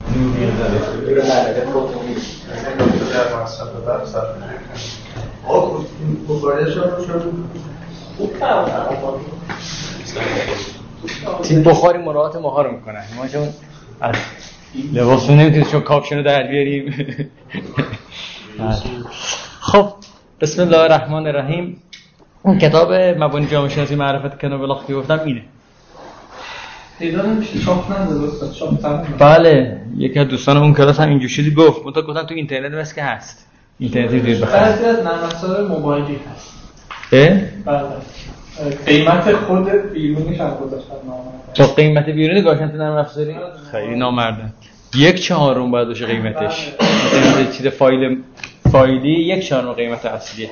نور نداره فوتونی در مصرف در صرف آقا بخارش تیم بخاری مراعات ماها رو میکنن. ما چون از لباسون نمیتونیم چون کاپشنو در بیاریم. خب بسم الله الرحمن الرحیم. اون کتاب مبانی جامعه شناسی معرفت کنو بلاختی گفتم اینه. پیدا نمیشه، چاپ نداره استاد، چاپ تمومه. بله یکی از دوستان اون کلاس هم اینجوری شدی گفت. من تا گفتم تو اینترنت بس که هست. اینترنتی دید بخرید. بعضی از نرم افزار موبایلی هست. بله. قیمت خود بیرونیش هم گذاشتن نامرده. تو قیمت بیرونی گاشن تو نرم افزاری؟ خیلی نامرده. 1/4 باید باشه قیمتش. مثلا چیز فایلی 1/4 قیمت اصلیه.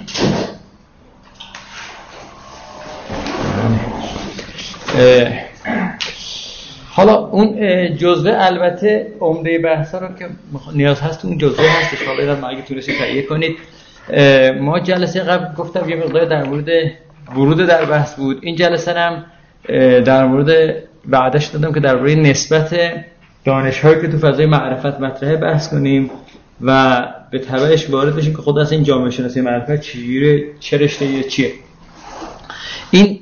حالا اون جزوه البته عمده بحثا رو که نیاز هست اون جزوه هستش. حالا اینا اگه تونستید تهیه کنید. ما جلسه قبل گفتم یه مقدار در مورد ورود در بحث بود. این جلسه هم در مورد بعدش دادم که در مورد نسبت دانش‌هایی که تو فضای معرفت مطرحه بحث کنیم و به تبعش وارد بشیم که خود اصلا این جامعه شناسی معرفت چه رشته‌ایه چیه. این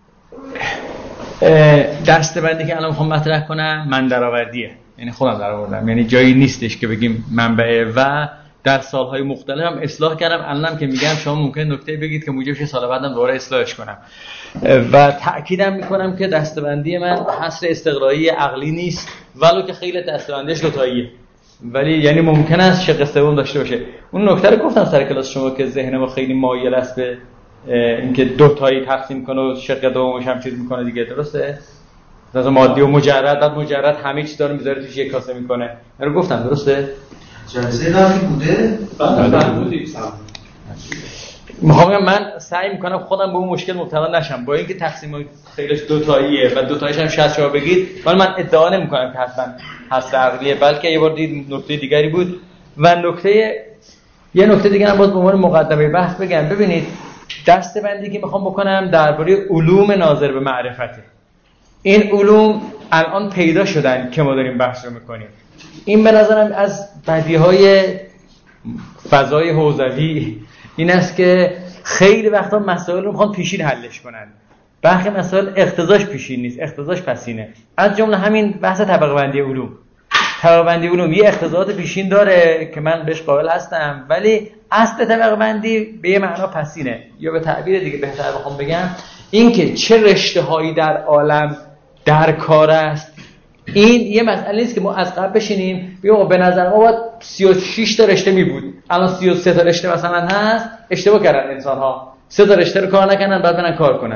دسته‌بندی که الان میخوام مطرح کنم من درآوردیه، یعنی خودم درآوردم، یعنی جایی نیستش که بگیم منبع و در سالهای مختلف هم اصلاح کردم. الانم که میگم شما ممکن نکته بگید که موجب شه سال بعدم دوباره اصلاحش کنم و تأکیدم میکنم که دسته‌بندی من حصر استقرایی عقلی نیست ولو که خیلی دسته‌بندیش دوتاییه، ولی یعنی ممکن است شق سوم داشته باشه. اون نکته رو گفتم سر کلاس شما که ذهن ما خیلی مایل است به اینکه دوتایی تقسیم کنه و شق دومش هم چیز میکنه دیگه، درسته؟ مثلا مادی و مجرد، بعد مجرد همه چیز داره میذاره توش یک کاسه میکنه. رو گفتم درسته؟ جلسه قبلی بوده؟ بله بودی. میخوام من سعی میکنم خودم به اون مشکل مبتلا نشم، با اینکه تقسیم خیلیش دوتاییه و دوتاییش هم 60 شما بگید، ولی من ادعا نمیکنم که حتما هست عقلیه، بلکه یه بار دید نکته دیگری بود. و یه نکته دیگه هم باز به عنوان مقدمه بحث بگم. ببینید دسته‌بندی که میخوام بکنم درباره علوم ناظر به معرفته. این علوم الان پیدا شدن که ما داریم بحث رو میکنیم. این به نظرم از بدیهای فضای حوزوی این است که خیلی وقتا مسائل رو میخوان پیشین حلش کنن. برخی مسائل اقتضاش پیشین نیست، اقتضاش پسینه. از جمله همین بحث طبقه بندی علوم. طبقه بندی علوم یه اقتضاعات پیشین داره که من بهش قائل هستم، ولی اصل طبقه بندی به یه معنا پسینه. یا به تعبیر دیگه بهتر بخوام بگم این که چه رشته‌هایی در عالم در کار است. این یه مسئله نیست که ما از قبل بشینیم بگیم به نظر ما باید 36 تا رشته می بود، الان 33 تا رشته مثلا هست. اشتباه کردن انسان‌ها، 3 تا رشته رو کار نکنن بعد برن کار کنن.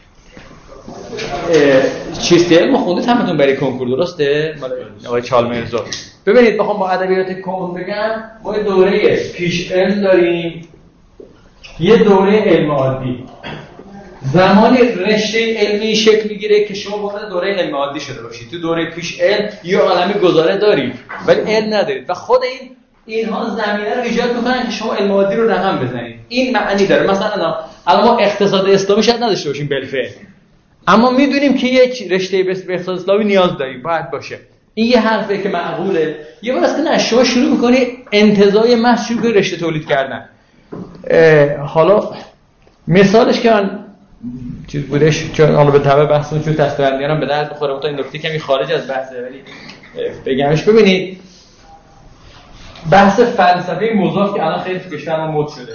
چیستی علم خوندید همتون برای کنکور، درسته؟ مال آقای چالمرزا. ببینید بخوام با ادبیات کون بگم، ما یه دوره پیش علم داریم، یه دوره علم عادی. زمانی رشته علمی شکل میگیره که شما وارد دوره علم عادی شده باشید. تو دوره پیش علم یه عالمه گزاره دارید ولی علم ندارید و خود اینها زمینه رو ایجاد میکنن که شما علم عادی رو رقم بزنید. این معنی داره. مثلا الان ما اقتصاد اسلامی شاید نداشته باشیم بالفعل، اما میدونیم که یک رشته به اقتصاد اسلامی نیاز داریم، باید باشه. این یه حرفه که معقوله. یه بار است که نه شما شروع میکنی انتزاعی محض شروع کنی رشته تولید کردن. حالا مثالش که من چیز بودش، چون حالا به تبع بحثمون چون دسته‌بندی‌ها به درد بخوره، تا این نکته کمی خارج از بحثه ولی بگمش. ببینید بحث فلسفه مضاف که الان خیلی تو کشور ما مد شده.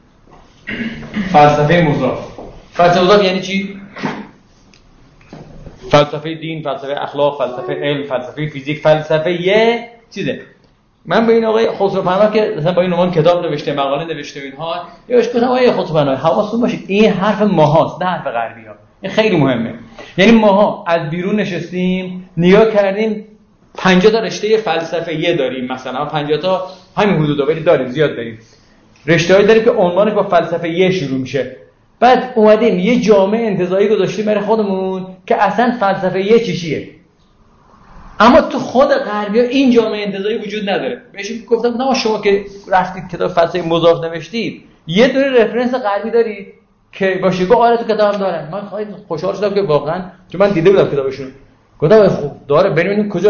فلسفه مضاف یعنی چی؟ فلسفه دین، فلسفه اخلاق، فلسفه علم، فلسفه فیزیک، فلسفه یه چیزه. من به این آقای خسروپناه که مثلا با این عنوان کتاب نوشته، مقاله نوشته و اینها، یهش گفتم آقای خسروپناه حواستون باشه این حرف ماهاست نه حرف غربی‌ها. این خیلی مهمه. یعنی ماها از بیرون نشستیم نگاه کردیم 50 تا رشته فلسفه یه داریم، مثلا 50 تا همین حدودا، ولی داریم زیاد داریم. رشته‌ای داریم که عنوانش با فلسفه یه شروع میشه. بعد اومدیم یه جامعه انتزاعی گذاشتیم برای خودمون که اصلا فلسفه یه چیه. اما تو خود غربی‌ها این جامعه انتزاعی وجود نداره. بهش گفتم نه شما که رفتید کتاب فلسفه مضاف نوشتید یه دونه رفرنس غربی دارید که باشه؟ گفت آره تو کتابم دارن. من خیلی خوشحال شدم که واقعا، چون من دیده بودم کتابشون. گفتم خوب داره، ببینیم کجاست.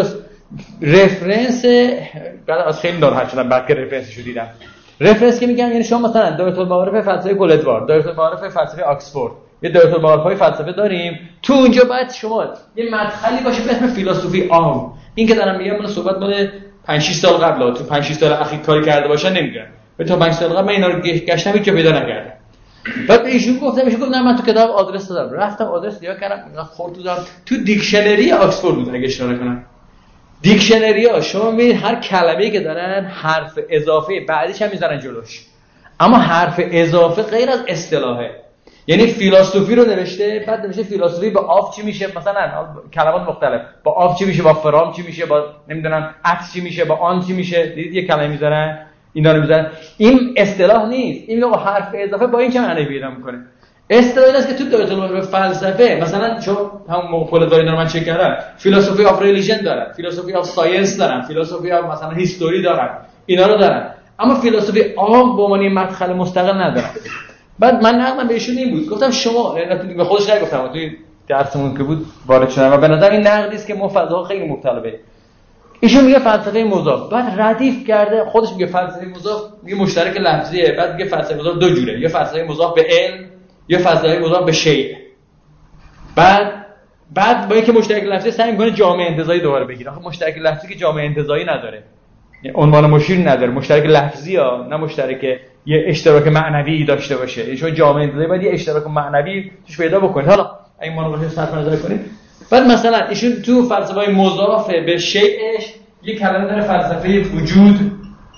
رفرنس بعد از خیلی ناراحت شدم بعد که رفرنسشو دیدم. رفرنس که میگن یعنی شما مثلا دایره المعارف فلسفه گلدوار، دایره المعارف فلسفه آکسفورد، یه دایره المعارف‌های فلسفه داریم، تو اونجا باید شما یه مدخلی باشه به اسم فیلسوفی عام. این که دارم میگم من صحبت مال 5 6 سال قبل، تو 5 6 سال اخیر کاری کرده باشن نمیگم. تا 5 سال قبل من اینا رو گشتم هیچ جا پیدا نکردم. بعد ایشون گفتم نه من تو کتاب آدرس دادم، رفتم آدرس نگاه کردم، خورد تو دیکشنری آکسفورد بود اگه اشاره کنم. دیکشنری‌ها شما می‌بینید هر کلمه‌ای که دارن حرف اضافه بعدیش هم میذارن جلوش، اما حرف اضافه غیر از اصطلاحه. یعنی فیلسوفی رو نوشته، بعد نوشته فیلسوفی با آف چی میشه، مثلا کلمات مختلف، با آف چی میشه، با فرام چی میشه، با نمیدونم عکس چی میشه، با آن چی میشه. دیدید یه کلمه میذارن اینا رو میذارن. این اصطلاح نیست، این میگه حرف اضافه با این چه معنی پیدا میکنه. اصطلاحی است که تو دایره المعارف فلسفه مثلا چون هم مقوله دارین رو من چک کردم، فیلسوفی آف ریلیژن دارن، فیلسوفی آف ساینس دارن، فیلسوفی آف مثلا هیستوری دارن، اینا رو دارن، اما فیلسوفی عام به معنی مدخل مستقل ندارن. بعد من نقدم بهشون این بود، گفتم شما به خودش نگفتم توی درسمون که بود وارد شدم و به نظر این نقدی است که مفردها خیلی مختلفه. ایشون میگه فلسفه مضاف، بعد ردیف کرده خودش میگه فلسفه مضاف میگه مشترک لفظیه، بعد میگه فلسفه مضاف دو جوره، یا فلسفه مضاف به علم یا فلسفه مضاف به شیء. بعد با اینکه مشترک لفظی سعی میکنه جامعه انتزاعی دوباره بگیره. آخه مشترک لفظی که جامعه انتزاعی نداره، یعنی عنوان مشیر نداره، مشترک لفظی ها، نه مشترک یه اشتراک معنوی داشته باشه. یعنی شما جامعه انتزاعی باید یه اشتراک معنوی توش پیدا بکنید. حالا این مناقشه صرف نظر کنید. بعد مثلا ایشون تو فلسفه مضاف به شیءش یه کلمه داره فلسفه وجود،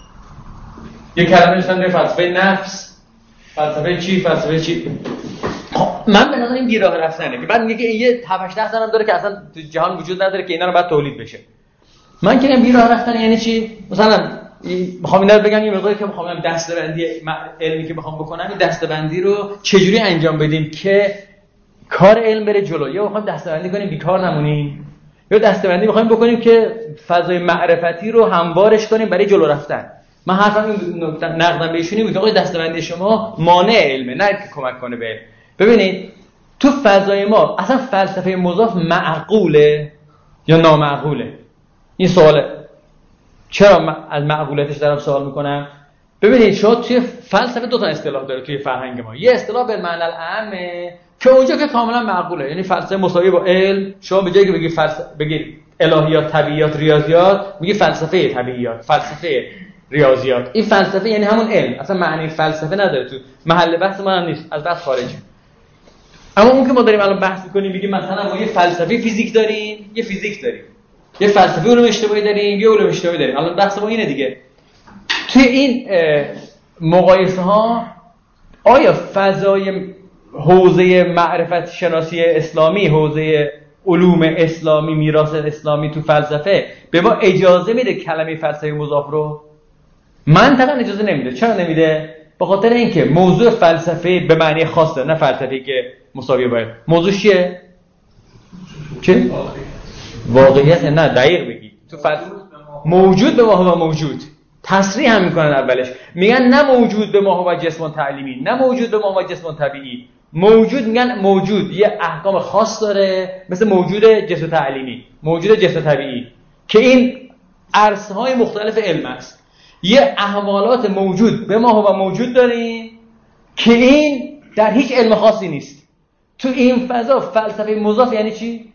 یه کلمه داره فلسفه نفس، فلسفه چی. من به نظر این بیراه رفتنه که بعد میگه که یه 7 8 تا داره که اصلا تو جهان وجود نداره که اینا رو بعد تولید بشه. من که بیراه رفتن یعنی چی؟ مثلا میخوام اینا رو بگم یه مقداری که میخوام دسته‌بندی علمی که میخوام بکنم، این دسته‌بندی رو چجوری انجام بدیم که کار علم بره جلو. یا میخوام دسته‌بندی کنیم بیکار نمونیم، یا دسته‌بندی میخوایم بکنیم که فضای معرفتی رو هموارش کنیم برای جلو رفتن. من حرفم این نقدم بهشونی بود که آقای دسته‌بندی شما مانع علمه، نه که کمک کنه به علم. ببینید تو فضای ما اصلا فلسفه مضاف معقوله یا نامعقوله؟ این سواله. چرا از معقولیتش دارم سوال میکنم؟ ببینید شما توی فلسفه دو تا اصطلاح داره توی فرهنگ ما. یه اصطلاح به معنی العامه که اونجا که کاملا معقوله، یعنی فلسفه مساوی با علم. شما به جایی که بگی الهیات، طبیعیات، ریاضیات، میگی فلسفه طبیعیات، فلسفه ریاضیات. این فلسفه یعنی همون علم، اصلا معنی فلسفه نداره، تو محل بحث ما هم نیست، از بحث خارجه. اما اون که ما داریم الان بحث می‌کنیم میگیم مثلا ما یه فلسفه فیزیک داریم، یه فیزیک داریم، یه فلسفه علوم اجتماعی داریم، یه علوم اجتماعی داریم. الان بحث ما اینه دیگه. توی این مقایسه ها آیا فضای حوزه معرفت شناسی اسلامی، حوزه علوم اسلامی، میراث اسلامی تو فلسفه به ما اجازه میده کلمه فلسفه مضاف رو؟ منطقاً اجازه نمیده. چرا نمیده؟ به خاطر اینکه موضوع فلسفه به معنی خاص داره، نه فلسفه‌ای که مساوی باید. موضوع چیه؟ چه؟ واقعیت. نه دقیق بگی. تو فلسفه موجود به ما و موجود تصریح هم میکنن اولش، میگن نه موجود به ما و جسم تعلیمی، نه موجود به ما و جسم طبیعی. موجود میگن موجود یه احکام خاص داره، مثل موجود جسم تعلیمی، موجود جسم طبیعی، که این عرصه‌های مختلف علم است. یه احوالات موجود به ما و موجود داریم که این در هیچ علم خاصی نیست. تو این فضا فلسفه مضاف یعنی چی؟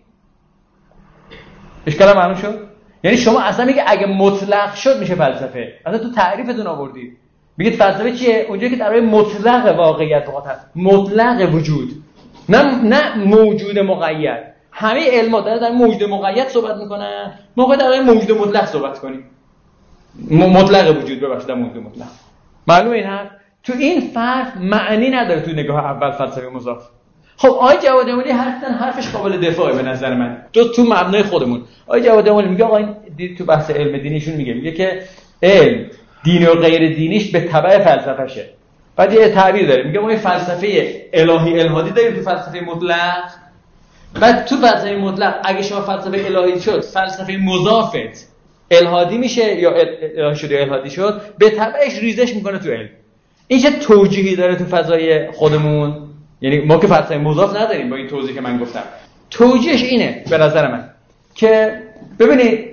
اشکال معلوم شد؟ یعنی شما اصلا میگه اگه مطلق شد میشه فلسفه. اصلا تو تعریفتون آوردید میگید فلسفه چیه؟ اونجایی که درباره مطلق واقعیت صحبت، مطلق وجود، نه موجود مقید. همه علما در موجود مقید صحبت میکنن، ما درباره موجود مطلق صحبت کنیم. مطلق وجود، ببخشید موجود مطلق. معلومه این حرف؟ تو این فرق معنی نداره تو نگاه اول فلسفه مضاف. خب آقای جواد امامی حرفش قابل دفاعه به نظر من. تو مبنای خودمون. آقای جواد امامی میگه آقا این تو بحث علم دینیشون میگه که علم دینی و غیر دینیش به تبع فلسفه‌شه. بعد یه تعبیر داره میگه ما فلسفه الهی الهادی داریم تو فلسفه مطلق. بعد تو فلسفه مطلق اگه شما فلسفه الهی شد، فلسفه مضافت الهادی میشه یا الهی شد یا الهادی شد، به تبعش ریزش میکنه تو علم. این چه توجیهی داره تو فضای خودمون؟ یعنی ما که فلسفه مضاف نداریم با این توضیحی که من گفتم. توجیهش اینه به نظر من که ببینید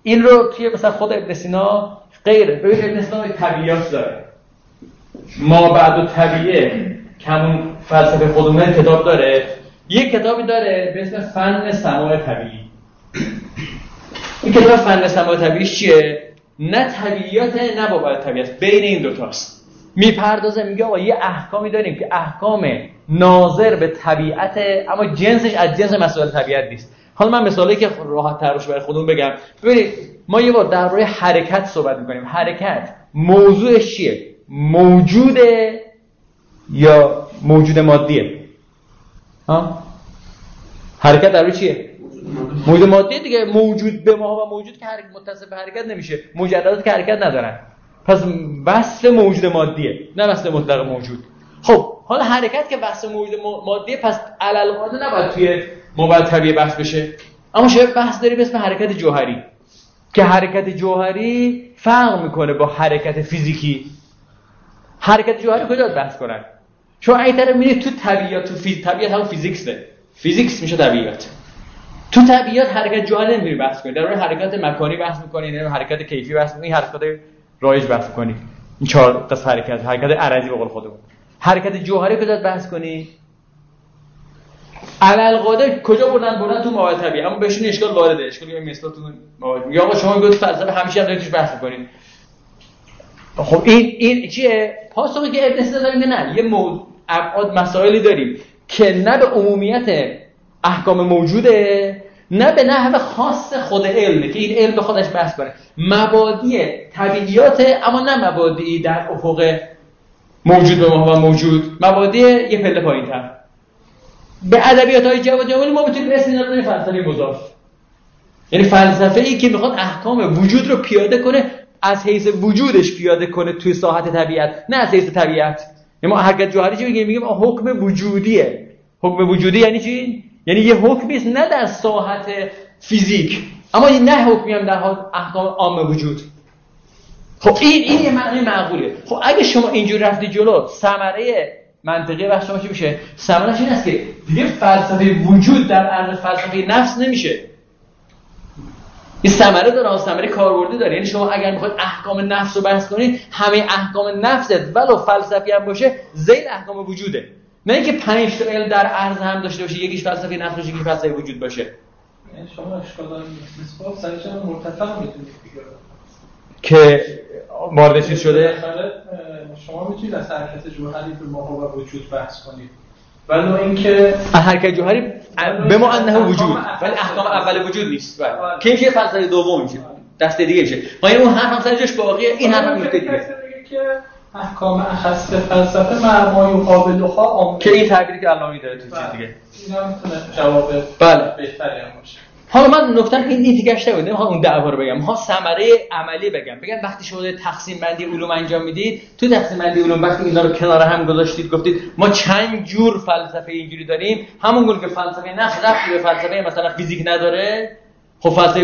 این رو توی مثلا خود ابن سینا غیره. ببین ابن سینا طبیعیات داره، ما بعد و طبیعه که همون فلسفه خودمون کتاب داره. یک کتابی داره به اسم فن سماع طبیعی. این کتاب فن سماع طبیعی چیه؟ نه طبیعیات نه باور طبیعت، بین این دوتاست. میپردازه میگه آقا یه احکامی داریم که احکام ناظر به طبیعت، اما جنسش از جنس مسائل طبیعت نیست. حالا من مثالی که راحت تر باشه برای خودمون بگم. ببینید ما یه بار درباره حرکت صحبت میکنیم. حرکت موضوعش چیه؟ موجوده یا موجود مادیه؟ ها؟ حرکت درباره چیه؟ موجود مادیه دیگه. موجود به ما و موجود که متصل به حرکت نمیشه. مجردات که حرکت ندارن. پس وصف موجود مادیه، نه وصف مطلق موجود. خب حالا حرکت که وصف موجود مادیه، پس علالقاعده نباید توی مواد طبیعی بحث بشه. اما شاید بحث داری به اسم حرکت جوهری که حرکت جوهری فرق میکنه با حرکت فیزیکی. حرکت جوهری کجا بحث کنن؟ شما این طرف میرید تو طبیعت، تو طبیعت هم فیزیکسه. فیزیکس میشه طبیعت. تو طبیعت حرکت جوهری نمیری بحث کنید. در مورد حرکت مکانی بحث میکنید، نه حرکت کیفی بحث میکنید. این حرکات رایج بحث کنید. این 4 تا حرکت عرضی به قول خودمون. حرکت جوهری کجا بحث کنید؟ علالقاعده کجا بردن تو مواد طبیعی، اما بهشون اشکال وارده. اشکالی مثلاتون مواد. یا آقا شما میگید فلسفه همیشه هم توش بحث می‌کنید. خب این چیه؟ پاسخی که ابن سینا داره میگه نه، یه ابعاد مسائلی داریم که نه به عمومیت احکام موجوده، نه به نحو خاص خود علمه که این علم به خودش بحث کنه. مبادی طبیعیات، اما نه مبادی در افق موجود به ما و موجود، مبادی یه پله پایین‌تر. به ادبیات‌های جواد جمالی ما میتونیم اسم اینا رو بزنیم فلسفه مضاف. یعنی فلسفه‌ای که میخواد احکام وجود رو پیاده کنه، از حیث وجودش پیاده کنه توی ساحت طبیعت، نه از حیث طبیعت. ما حرکت جوهری چی میگیم؟ حکم وجودیه. حکم وجودی یعنی چی؟ یعنی یه حکمی است نه در ساحت فیزیک، اما نه حکمی هم در احکام عام وجود. خب این یه معنی معقوله. خب اگه شما اینجور رفتی جلو، ثمره منطقی بحث شما چی میشه؟ ثمره‌اش این است که دیگه فلسفه وجود در عرض فلسفه نفس نمیشه. این ثمره داره، ثمره کاربردی داره. یعنی شما اگر میخواید احکام نفس رو بحث کنید، همه احکام نفست ولو فلسفی هم باشه ذیل احکام وجوده. نه اینکه 5 تا علم در عرض هم داشته باشه، یکیش فلسفه نفس باشه، یکیش فلسفه وجود باشه. یعنی شما اشکال داره نسبت سرچه مرتفع میتونید بگید که وارد چیز شده. شما میتونید از حرکت جوهری به ما و وجود بحث کنید، ولی اینکه حرکت جوهری به ما انه وجود، ولی احکام اول وجود نیست. که این که فلسفه دوم میشه، دسته دیگه میشه. ما این اون حرف هم سر جاش باقیه، این حرف هم نکته دیگه که احکام اخص فلسفه معمای و قابل‌ها عام، که این تعبیری که علامه داره تو چیز دیگه. اینا میتونه جواب بهتری هم باشه. حالا من نکته این دیگه‌اش نبود، نمیخوام اون دعوا رو بگم، میخوام ثمره عملی بگم وقتی شما تقسیم بندی علوم انجام میدید، تو تقسیم بندی علوم وقتی اینا رو کنار هم گذاشتید، گفتید ما چند جور فلسفه اینجوری داریم، همون گونه که فلسفه نفس ربطی به فلسفه مثلا فیزیک نداره، خب فلسفه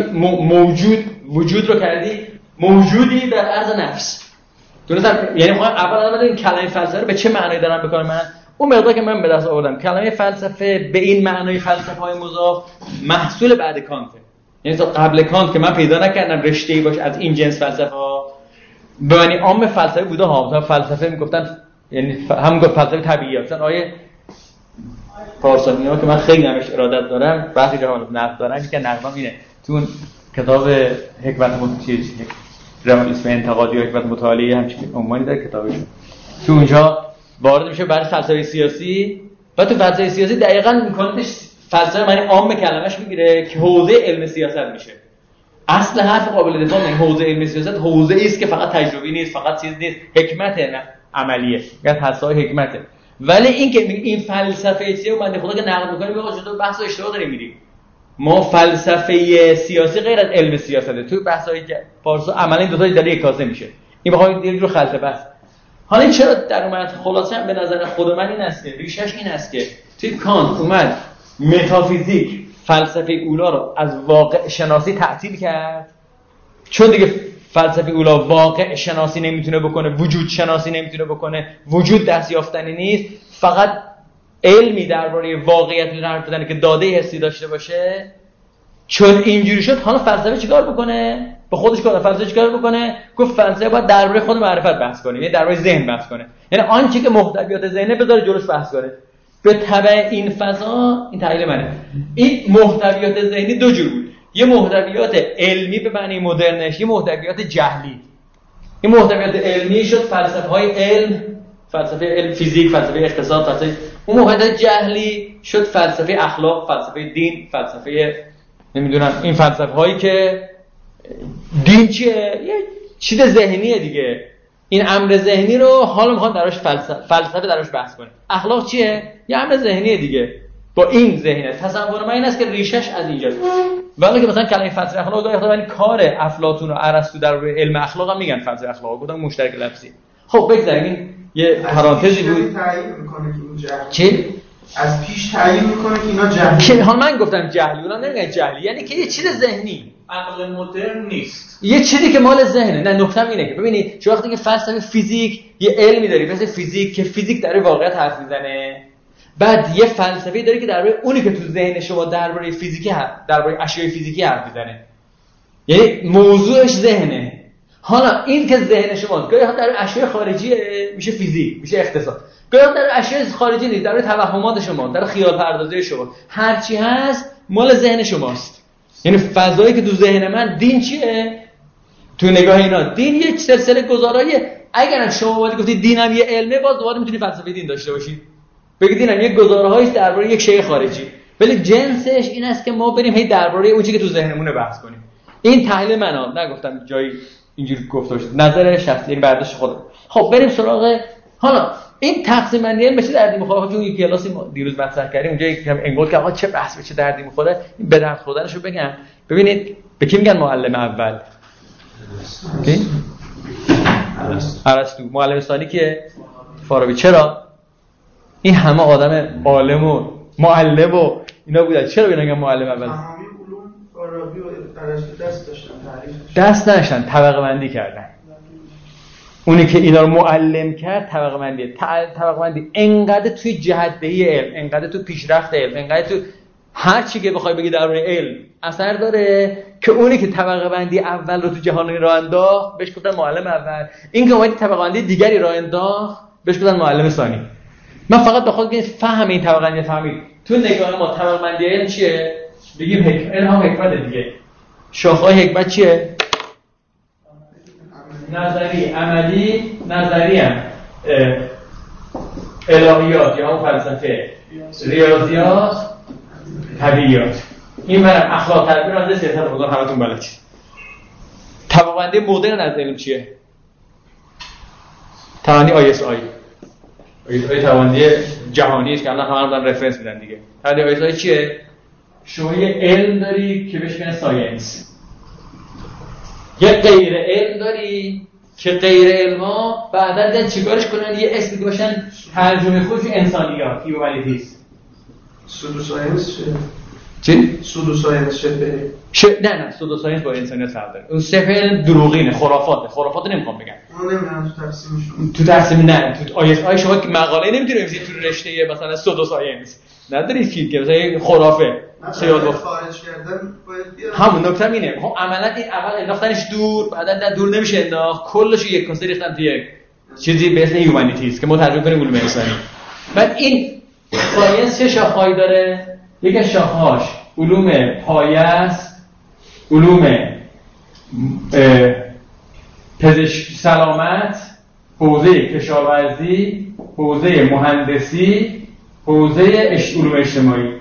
وجود رو کردی موجودی در عرض نفس. درسته؟ یعنی ما اول این کلمه فلسفه رو به چه معنی دارن بکنم من؟ اون مقدار که من به دست آوردم کلمه فلسفه به این معنای فلسفه‌های مضاف محصول بعد کانت، یعنی تا قبل کانت که من پیدا نکردم رشته‌ای باشه از این جنس فلسفه‌ها، به معنی عام فلسفه بوده ها. مثلا فلسفه میگفتن، یعنی هم گفت فلسفه طبیعیات. مثلا آیه پارسانی‌ها که من خیلی همش ارادت دارم، بحثی جهان نقد دارم، که نقدام اینه تو اون کتاب حکمت اسم انتقادی و حکمت مطالعه همچین عنوانی داره کتابشون، تو اونجا وارد میشه برای فلسفه سیاسی و تو فلسفه سیاسی دقیقاً میکنه فلسفه معنی عام کلمش میگیره که حوزه علم سیاست میشه. اصل حرف قابل دفاع نه، حوزه علم سیاست حوزه ای است که فقط تجربی نیست، فقط چیز نیست، حکمت نه عملیه، یعنی حسای حکمته. ولی این که این فلسفه سیاسی من خدا که نقد میکنه میگه چطور بحث اشتباه داریم میریم. ما فلسفه سیاسی غیر از علم سیاسته، تو بحثای فارسی عملا دو تا داره یک کاسه میشه. این بخوام یه جور خلط بحث. حالا این چرا در اومد خلاصه به نظر خود من این است که ریشش این است که توی کانت اومد متافیزیک فلسفه اولا رو از واقع شناسی تعطیل کرد، چون دیگه فلسفه اولا واقع شناسی نمیتونه بکنه، وجود شناسی نمیتونه بکنه، وجود دست یافتنی نیست، فقط علمی درباره واقعیت حرف بزنه که داده حسی داشته باشه. چون اینجوری شد حالا فلسفه چیکار بکنه؟ به خودش کار فلسفه چیکار بکنه؟ گفت فلسفه باید درباره خود معرفت بحث کنه، یعنی درباره ذهن بحث کنه، یعنی آنچه که محتویات ذهنه بذاره جلوش بحث کنه. به تبع این فضا، این تحلیل منه، این محتویات ذهنی دو جور بود، یه محتویات علمی به معنی مدرنش، یه محتویات جهلی. این محتویات علمی شد فلسفه‌های علم، فلسفه علم فیزیک، فلسفه اقتصاد، فلسفه. اون محتویات جهلی شد فلسفه اخلاق، فلسفه دین، فلسفه نمیدونم این فلسفه‌هایی که دین چیه؟ یه چیز ذهنیه دیگه. این امر ذهنی رو حالا میخوان دراش فلسفه دراش بحث کنه. اخلاق چیه؟ یه امر ذهنیه دیگه. با این ذهنیت تصور من این است که ریشش از اینجاست. ولی که مثلا کلمه فلسفه اخلاق گاهی وقتا کار افلاطون و ارسطو در علم اخلاق هم میگن فلسفه اخلاق، گفتم مشترک لفظی. خب بگذاریم این یه پرانتزی بود. تعیین میکنه که اون جهل چی؟ از پیش تعیین میکنه که اینا جهلی. حالا من گفتم جهلی، اونا نمیگن جهلی، یعنی که یه چیز ذهنی، عقل مدرن نیست، یه چیزی که مال ذهنه. نه نکته اینه که ببینید چون وقتی که فلسفه فیزیک یه علمی داری مثل فیزیک که فیزیک در واقعیت حرف میزنه، بعد یه فلسفه‌ای داره که درباره اونی که تو ذهن شما درباره فیزیکی درباره اشیاء فیزیکی حرف میزنه، یعنی موضوعش ذهنه. حالا این که ذهن شماست، گاهی در اشیاء خارجیه میشه فیزیک، میشه اقتصاد، گاهی در اشیاء خارجی نیست، در توهمات شما، در خیال پردازی شما، هر چی هست مال ذهن شماست. یعنی فضایی که تو ذهن من دین چیه؟ تو نگاه اینا دین یک سلسله گزاراییه. اگر شما وقتی گفتید دینم یه علمه، باز دوباره میتونید فلسفه دین داشته باشید، بگید دینم یک گزاره‌هایی درباره یک شیء خارجی، ولی جنسش این است که ما بریم هی درباره اون چیزی که تو ذهنمونه بحث کنیم. این تحلیل منه، نگفتم جایی اینجوری گفته بشه، نظر شخصی برداشت خودم. خب بریم سراغ حالا این تقسیم بندی علم به چه دردی می‌خوره. چون یک کلاسی دیروز مطرح کردیم اونجا یکم انگول که آقا چه بحث به چه دردی می‌خوره، این به درد خودنشو بگم. ببینید به کی میگن معلم اول؟ کی؟ ارسطو. معلم ثانی که فارابی. چرا این همه آدم عالم و معلم و اینا بودن، چرا اینا میگن معلم اول؟ تمامی علوم فارابی و ارسطو دست داشتن، دست نشن، طبقه بندی کردن. اونی که اینا رو معلم کرد طبقه بندی. طبقه بندی انقدر توی جهت‌دهی علم، انقدر تو پیشرفت علم، انقدر تو هر چی که بخوای بگی درباره علم اثر داره که اونی که طبقه بندی اول رو تو جهان راه انداخت بهش گفتن معلم اول، این که اومد طبقه بندی دیگری راه انداخت بهش گفتن معلم ثانی. من فقط بخواد که فهم این طبقه بندی فهمید تو نگاه ما طبقه بندی علم چیه؟ بگیم علم هم حکمت دیگه. شاخه‌های حکمت چیه؟ نظری، عملی، نظری هم الهیات یا هم فلسفه، ریاضیات، طبیعیات. این برم اخلاق تربیت از سیاست بودن همتون بلد چیز. طبقه بندی مدرن از علم چیه؟ طبقه ISI. ISI طبقه بندی جهانی است که الان همه دارن رفرنس میدن دیگه. طبقه ISI چیه؟ شما یه علم داری که بهش میگن ساینس. یه غیر علم داری که غیر علما بعدا دیدن چیکارش کنن، یه اسمی باشن ترجمه خودش انسانیات، هیومانیتیز. سودو ساینس چی؟ سودو ساینس نه سودو ساینس با انسانیت فرق داره. اون صرف علم دروغینه، خرافات نمیخوام بگم. اون نمیدونم تو تقسیمشون. تو تقسیم نه، تو آی شما که مقاله نمیتونی بنویسی تو رشته مثلا سودو ساینس. نداری چی که مثلا خرافه. خارج کردن باید بیاد. همون نکته اینه. خب عملا این اول انداختنش دور، بعدا دور نمیشه انداخت، کلش یک کاسه ریختن تو یک چیزی به اسم هیومانیتیز که ما ترجمه کنیم علوم انسانی. بعد این ساینس چه شاخه‌ای داره؟ یکی از شاخه‌هاش علوم پایه است، علوم پزشکی سلامت، حوزه کشاورزی، حوزه مهندسی، حوزه علوم اجتماعی.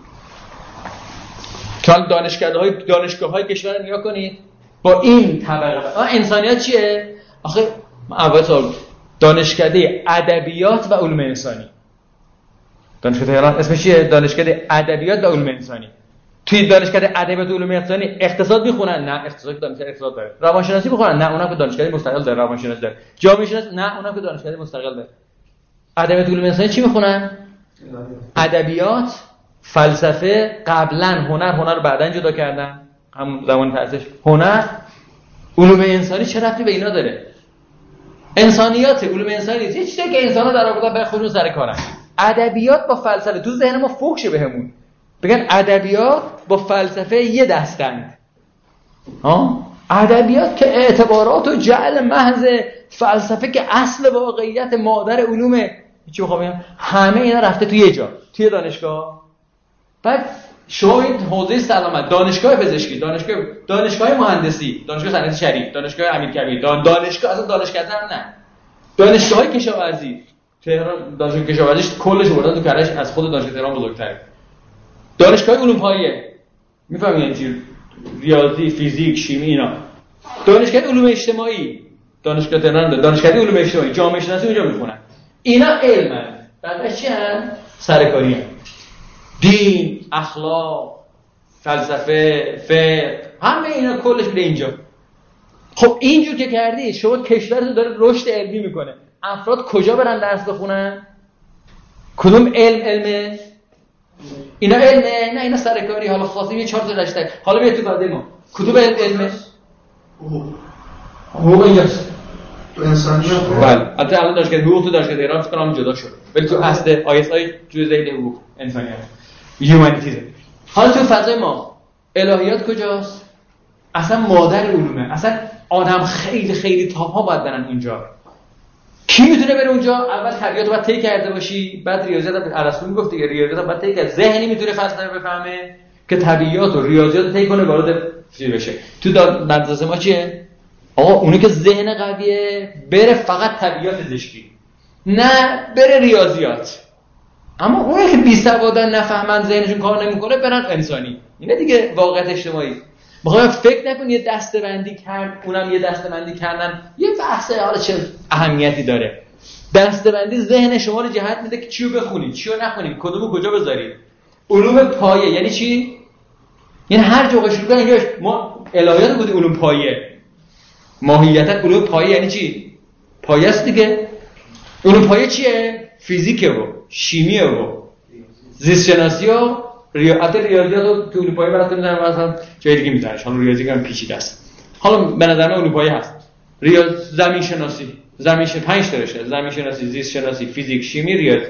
که دانشگاه‌های کشور رو نگاه کنید با این طبقه. انسانیت چیه؟ آخه اول سوال دانشکده ادبیات و علوم انسانی. دانشکده تهران اسمش چیه؟ دانشکده ادبیات و علوم انسانی. توی دانشکده ادبیات و علوم انسانی اقتصاد میخونن؟ نه، اقتصاد دانشکده اقتصاد داره. روانشناسی میخونن؟ نه، اونم که دانشکده مستقل داره، روانشناسی داره. جامعه شناسی؟ نه، اونم که دانشکده مستقل داره. ادبیات و علوم انسانی چی میخونن؟ ادبیات، فلسفه، قبلا هنر رو بعداً جدا کردن، همون زمان تأسیسش. هنر، علوم انسانی چه ربطی به اینا داره؟ انسانیات، علوم انسانی یه چیزی که انسان‌ها در آوردن برای خودشون سر کارن. ادبیات با فلسفه تو ذهن ما فوکشه بهمون. بگن ادبیات با فلسفه یه دستند. ادبیات که اعتبارات و جعل محض، فلسفه که اصل واقعیت، مادر علومه. چی بخوام بگم؟ همه اینا رفته توی یه جا، توی دانشگاه. بعد شما این حوزه سلامت، دانشگاه پزشکی، دانشگاه مهندسی، دانشگاه صنعتی شریف، دانشگاه امیرکبیر، دانشگاه اصلا دانشگاه نه، دانشگاه کشاورزی تهران، دانشگاه کشاورزی کلش بردن تو کرج، از خود دانشگاه تهران بزرگتره. دانشگاه علوم پایه، میفهمین چی؟ ریاضی، فیزیک، شیمی اینا. دانشگاه علوم اجتماعی، دانشگاه تهران، دانشگاه علوم اجتماعی، جامعه شناسی اونجا میخونن. اینا علمن. بعدش چی هستن؟ سرکاری هستن. دین، اخلاق، فلسفه، فقه، همه اینا کلش میره اینجا. خب اینجور که کردی شما کشورتون داره رشد علمی میکنه، افراد کجا برن درس بخونن؟ کدوم علمه؟ اینا علمه؟ نه اینا سرکاری. حالا خاصی یه 4 تا رشته. حالا بیا تو فضای ما کدوم علمه؟ حقوق اینجاست. تو انسانیت. بله. البته الان دانشگاه حقوق تو دانشگاه تهران فکر کنم جدا شد. ولی تو اصل ISI تو ذیل حقوق انسانیت. هیومانیتیزم. حالا تو فضای ما الهیات کجاست؟ اصلا مادر علومه. اصلا آدم خیلی خیلی تاپ‌ها باید برن اونجا. کی میتونه بره اونجا؟ اول طبیعت رو باید طی کرده باشی، بعد ریاضیات. ارسطو میگفت دیگه ریاضیات رو باید طی کرد. ذهنی میتونه فلسفه بفهمه که طبیعیات و ریاضیات رو طی کنه وارد چیز بشه. تو مدرسه ما چیه؟ آقا اونی که ذهن قویه بره فقط طبیعیات پزشکی، نه بره ریاضیات. اما اونی که بی سوادن نفهمن، ذهنشون کار نمیکنه، برن انسانی. اینه دیگه واقعیت اجتماعی. میخوام فکر نکن یه دسته‌بندی کرد، اونم یه دسته‌بندی کردن، یه بحثه. حالا چه اهمیتی داره؟ دسته‌بندی ذهن شما رو جهت میده که چیو بخونید، چیو نخونید، کدومو کجا بذارید. علوم پایه یعنی چی؟ یعنی هر جا شروع کنید ما الهیات بود علوم پایه. ماهیت علوم پایه یعنی چی؟ پایه است دیگه. علوم پایه چیه؟ فیزیکه و شیمیه و زیست شناسی و ریاضیات. تو علوم پایه براتون میذارم، مثلا جای دیگه میذارم. حالا ریاضی هم پیچیده است. حالا به نظر من علوم پایه هست. زمین شناسی، 5 تا رشته: زمین شناسی، زیست شناسی، فیزیک، شیمی، ریاضی.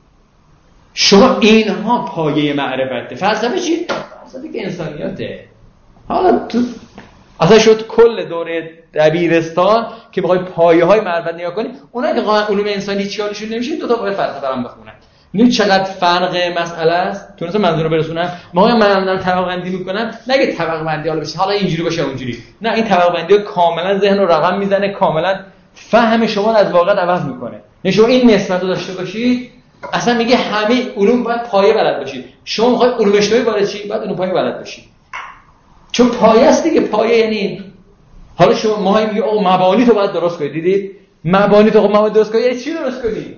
شما اینها پایه معرفته. فلسفه چی؟ فلسفه که انسانیته. حالا تو اصلا شد کل دوره دبیرستان که بخوای پایه‌های معرفت نگاه کنی، اونایی که علوم انسانی چی حالشون نمیشه، دو تا باید فلسفه هم بخونن. این چقدر فرق مسئله است. تونستم منظور رو برسونم. من دارم طبقه بندی میکنم، نگه طبقه بندی حالا بشه حالا اینجوری باشه اونجوری. نه، این طبقه بندی کاملا ذهن رو رقم میزنه، کاملا فهم شما رو از واقع عوض میکنه. یعنی شما این نسبت رو داشته باشید، اصلا میگه همه علوم باید پایه بلد باشید. شما میخواید علوم اجتماعی وارد شید، بعد علوم پایه بلد باشید. چون پایه است دیگه. پایه یعنی حالا شما ما میگه آقا مبانی تو باید درست کنید. دیدید مبانی تو باید درست کنید. یعنی چی درست کنید؟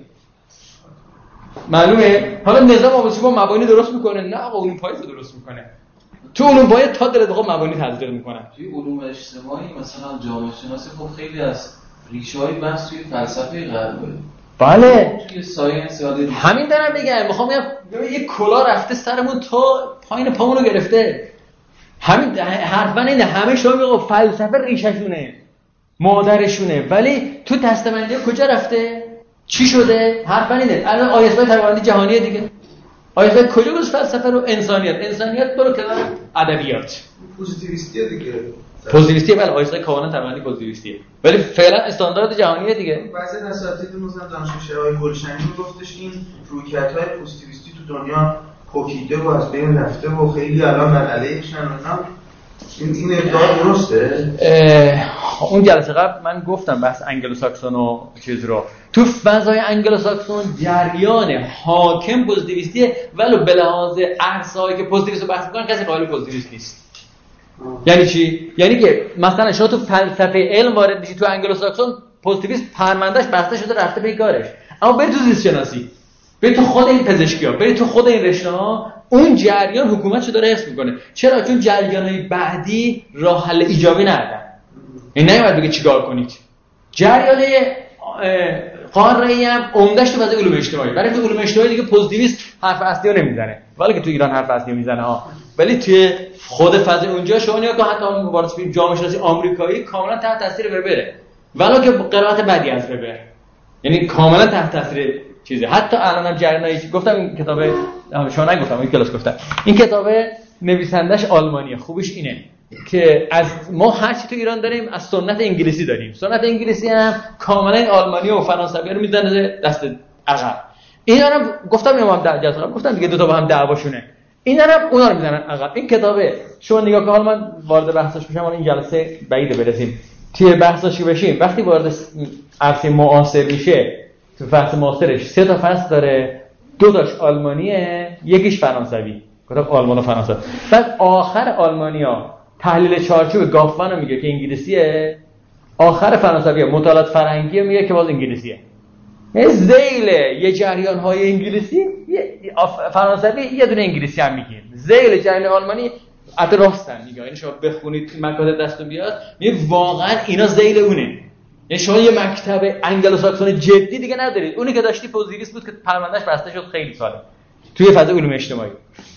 معلومه. حالا نظام آموزشی با مبانی درست میکنه؟ نه آقا علوم پایه رو درست میکنه. تو علوم پایه تا دلت بخواد مبانی تدریج میکنه. توی علوم اجتماعی مثلا جامعه شناسی خب خیلی از ریشه‌های بحث توی فلسفه غربه. بله توی ساینس یاد همین دارم میگم. میخوام بگم یه کلا رفته سرمون تا پایین پامونو گرفته. همین حرفا اینه. همه شما میگه فلسفه ریشه‌شونه، مادرشونه، ولی تو دسته‌بندی کجا رفته؟ چی شده؟ حرفا اینه. الان آیس‌های طبقه‌بندی جهانیه دیگه. آیس‌های کجا گذاشت فلسفه رو؟ انسانیت برو کنار ادبیات. پوزیتیویستیه دیگه. پوزیتیویستی. بله آیس‌های کاملا طبقه‌بندی پوزیتیویستیه، ولی فعلا استاندارد جهانیه دیگه. بعضی اساتید مثلا دانشگاه شهرهای گلشنی میگفتش این رویکردهای پوزیتیویستی تو دنیا پوکیده و از بین رفته و خیلی الان بر علیهشن. این ادعا درسته؟ اون جلسه قبل من گفتم بحث انگلوساکسون و چیز رو. تو فضای انگلوساکسون جریان حاکم پوزیتیویستیه، ولی به لحاظ عرصه‌ای که پوزیتیویست رو بحث می‌کنن کسی قائل پوزیتیویست نیست. یعنی چی؟ یعنی که مثلا شما تو فلسفه علم وارد میشی، تو انگلوساکسون پوزیتیویست پرمندش بسته شده رفته به کارش. اما بری تو زیست شناسی، بری تو خود این پزشکی‌ها، بری تو خود این رشته‌ها، اون جریان حکومتشو داره حفظ میکنه. چرا؟ چون جریان‌های بعدی راه حل ایجابی ندادن. این نمیاد بگه چیکار کنید. جریان‌های قاره‌ای هم عمده‌اش تو فضای علوم اجتماعی. برای تو علوم اجتماعی دیگه پوزیتیویست حرف اصلی رو نمیزنه. ولی که تو ایران حرف اصلی میزنه ها. ولی توی خود فضای اونجا شما نگاه کن، حتی وارد جامعه شناسی آمریکایی کاملا تحت تاثیر وبره. ولی که قرائت بدی از وبر. یعنی کاملا تحت تاثیر چیزه. حتی الانم جریانایی گفتم این کتاب شما نگفتم این کلاس گفتم این کتاب نویسندش آلمانیه. خوبش اینه که از ما هر چی تو ایران داریم از سنت انگلیسی داریم. سنت انگلیسی هم کاملا آلمانی و فرانسوی رو میزنه دست عقب. اینا رو گفتم گفتم دیگه دو تا با هم دعواشونه. اینا رو اونا رو میزنن عقب. این کتابه شما نگاه کن، حالا من وارد بحثش میشم، این جلسه بعیده برسیم توی بحثش بشیم. وقتی وارد عرصه معاصر میشه تو فصل معاصرش 3 تا فصل داره، 2 تاش آلمانیه، یکیش فرانسوی. کتاب آلمان و فرانسوی. بعد آخر آلمانیا تحلیل چارچوب گافمن رو میگه که انگلیسیه، آخر فرانسوی مطالعات فرهنگی رو میگه که باز انگلیسیه. ذیل یه جریان های انگلیسی فرانسوی یه دونه انگلیسی هم میگیم. ذیل جریان آلمانی راستن میگه. یعنی شما بخونید مکاتب دستون بیاد میگه واقعا اینا ذیل اونه. یعنی شما یه مکتب انگلو ساکسون جدی دیگه ندارید. اونی که داشتی پوزیویس بود که پروندهش بسته شد خیلی ساله توی فضای علوم اجتماعی.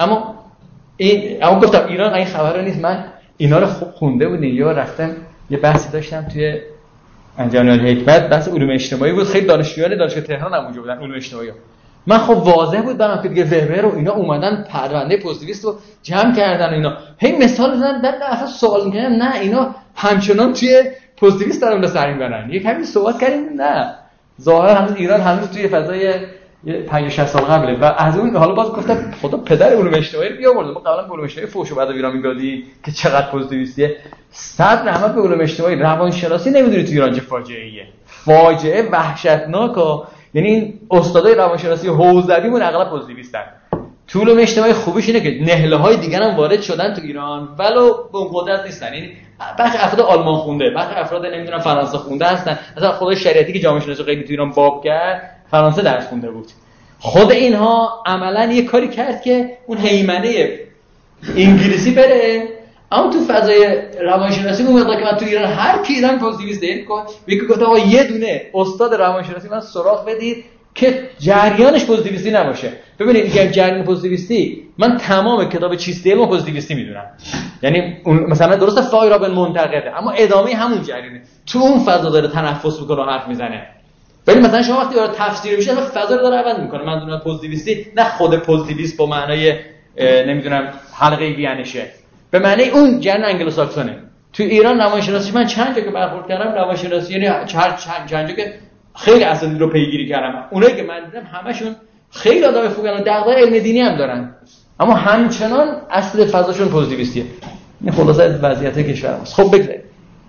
اما گفتم ایران این خبرا نیست. من اینا رو خوب خونده بودین یا رفتم یه بحثی داشتم توی انجمن حکمت، بحث علوم اجتماعی بود. خیلی دانشجویان دانشگاه تهران هم اونجا بودن علوم اجتماعی. من خب واضح بود برام که دیگه وبر و اینا اومدن پرونده پوزیتیویست رو جمع کردن و اینا هی مثال بزنن در اصلا سوال میکنن نه اینا همچنان توی پوزیتیویست دارن سر میبرن. یک همین صحبت کردیم نه ظاهرا هنوز ایران هنوز توی فضای 50 سال قبله. و از اون حالا باز گفتم خدا پدر علوم اجتماعی بیاورد. ما قبلا علوم اجتماعی فوش و بعد ایران میگادی که چقدر پوزیتیویستیه. صد رحمت به علوم اجتماعی. روانشناسی نمیدونی تو ایران چه فاجعه‌ایه. فاجعه وحشتناکه. یعنی این استادای روانشناسی حوزویمون اغلب پوزیتیویستن. تو علوم اجتماعی خوبیش اینه که نهله‌های دیگر هم وارد شدن تو ایران ولو به اون قدرت نیستن. یعنی بخش افراد آلمان خونده، بخش افراد نمیدونم فرانسه خونده هستن. مثلا خود شریعتی که جامعه شناسی خیلی تو ایران باب کرد فرانسه درس خونده بود. خود اینها عملاً یه کاری کرد که اون هیمنه انگلیسی بره. اما تو فضای روانشناسی اون موقع که من تو ایران هر کی ایران پوزیتیویست دید یکی گفت آقا یه دونه استاد روانشناسی من سراغ بدید که جریانش پوزیتیویستی نباشه. ببینید این جریان پوزیتیویستی من تمام کتاب چیستی علم پوزیتیویستی میدونم. یعنی اون مثلا درسته فایرابل منتقده اما ادامه همون جریانه. تو اون فضا داره تنفس میکنه و حرف میزنه. ولی مثلا شما وقتی داره تفسیر میشه اصلا فضا رو داره عوض میکنه. من دونم پوزیتیویستی نه خود پوزیتیویست با معنای نمیدونم حلقه وینشه، به معنی اون جریان انگلو ساکسونه. تو ایران روانشناسی من چند جا که برخورد کردم روانشناسی یعنی چند جا که خیلی اصلا رو پیگیری کردم، اونایی که من دیدم همشون خیلی آدم خوبی هستن، دغدغه علم دینی هم دارن اما همچنان اصل فضاشون پوزیتیویستیه. این خلاصه از وضعیت کشور ماست. خب بگذاریم.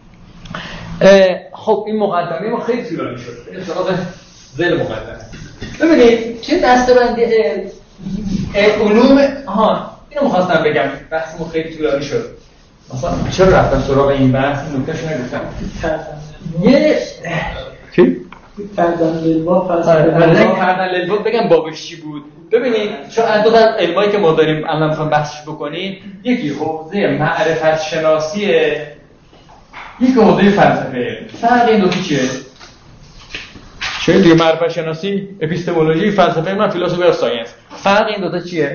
خب این مقدمه ما خیلی طولانی شد. این سراغ ذیل مقدمه. ببینید چه دسته‌بندی علوم اینو می‌خواستم بگم. بحثمون خیلی طولانی شد. مثلا چرا رفتم سراغ این بحث؟ این نکتهشو نگفتم. یه چی؟ کردن للباب کردن للباب بگم بابش چی بود؟ ببینید چون از دو تا علمایی که ما داریم الان می‌خوام بحثش بکنیم، یکی حوزه معرفت شناسیه، یکی حوزه فلسفه. فرق این دو چیه؟ چه دیگه معرفت شناسی، اپیستمولوژی، فلسفه، من فیلسوفی و ساینس. فرق این دو تا چیه؟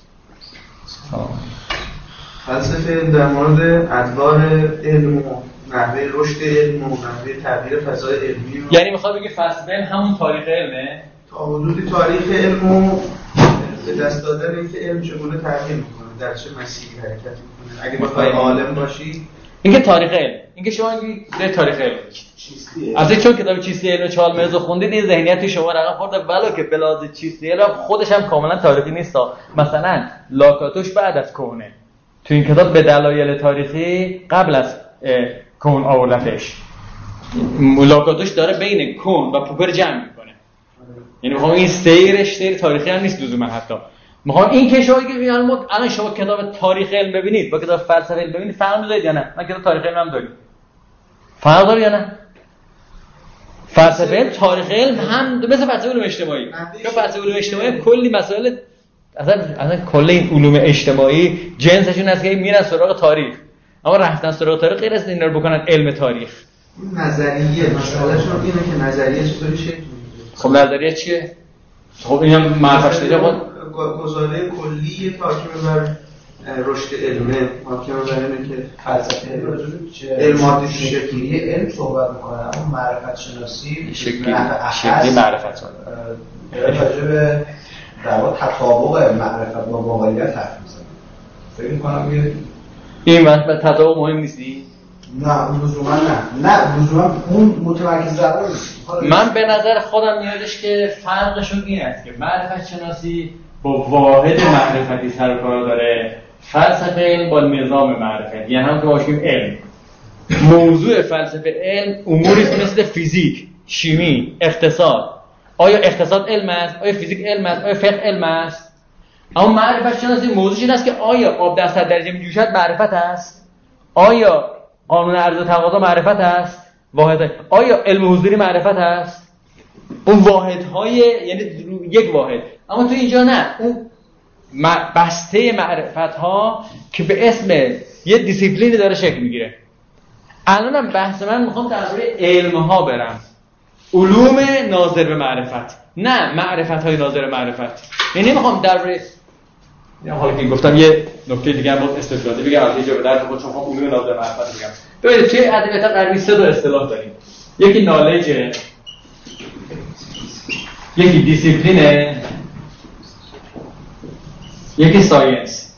فلسفه در مورد ادوار علم و نحوه رشد علم و نحوه تغییر فضای علمی یعنی میخواد بگه فلسفه همون تاریخ علمه؟ تا حدودی تاریخ علم و به دست دادن اینکه علم چگونه تغییر میکنه، در چه مسیری حرکت میکنه. اگه بخوای عالم باشی اینکه تاریخ علم، اینکه شما میگید تاریخ علم چیستیه. از چون کتاب چیستی علم چالمرز رو خوندید این ذهنیت شما رقم خورده، ولو که بلاز چیستی علم خودش هم کاملا تاریخی نیست. مثلا لاکاتوش بعد از کونه تو این کتاب به دلایل تاریخی قبل از کون آوردتش. لاکاتوش داره بین کون و پوپر جمع میکنه. یعنی میخوام این سیر تاریخی هم نیست لزوما. حتی میخوام این که شما که الان شما کتاب تاریخ علم ببینید با کتاب فلسفه علم ببینید فرق میذارید یا نه؟ من کتاب تاریخ علم هم داریم. فرق داره یا نه؟ فلسفه علم تاریخ علم هم مثل فلسفه علوم اجتماعی. چون فلسفه علوم اجتماعی کلی مسائل اصلا کل این علوم اجتماعی جنسشون هست که میرن سراغ تاریخ. اما رفتن سراغ تاریخ غیر از این رو بکنن علم تاریخ. نظریه مسئلهشون اینه که نظریه چطوری شکل میگیره. خب نظریه چیه؟ خب اینا معرفش دیگه گزاره کلی حاکم بر رشد علمه، حاکم بر اینه که فلسفه علمات شکلی علم صحبت میکنه، اما معرفت شناسی شکلی معرفت راجع به در واقع تطابق معرفت با واقعیت حرف میزنه. فکر می‌کنم که این مسئله تطابق مهم نیستی؟ نه لزوما اون متمرکز در من به نظر خودم میادش که فرقشون این است که معرفت شناسی با واحد معرفتی سر و کار داره، فلسفه علم با نظام معرفتی، یعنی هم که باشیم علم. موضوع فلسفه علم اموری مثل فیزیک، شیمی، اقتصاد. آیا اقتصاد علم است؟ آیا فیزیک علم است؟ آیا فقه علم است؟ اما معرفت شناسی موضوعش این است که آیا آب در 100 درجه میجوشد معرفت است؟ آیا قانون عرضه و تقاضا معرفت است؟ واحد. آیا علم حضوری معرفت است؟ اون واحدهای یعنی یک واحد. اما تو اینجا نه، اون بسته معرفت ها که به اسم یه دیسیپلینی داره شکل میگیره. الانم بحث من میخوام درباره علم ها برم، علوم ناظر به معرفت، نه معرفت های ناظر به معرفت. یعنی میخوام درباره حالا که گفتم یه نکته دیگه هم بود استفاده بگم از اینجا به درد خود، چون علوم ناظر به معرفت بگم. ببینید توی ادبیات غربی سه تا اصطلاح داریم. یکی نالج، یکی دیسیپلین، یکی ساینس.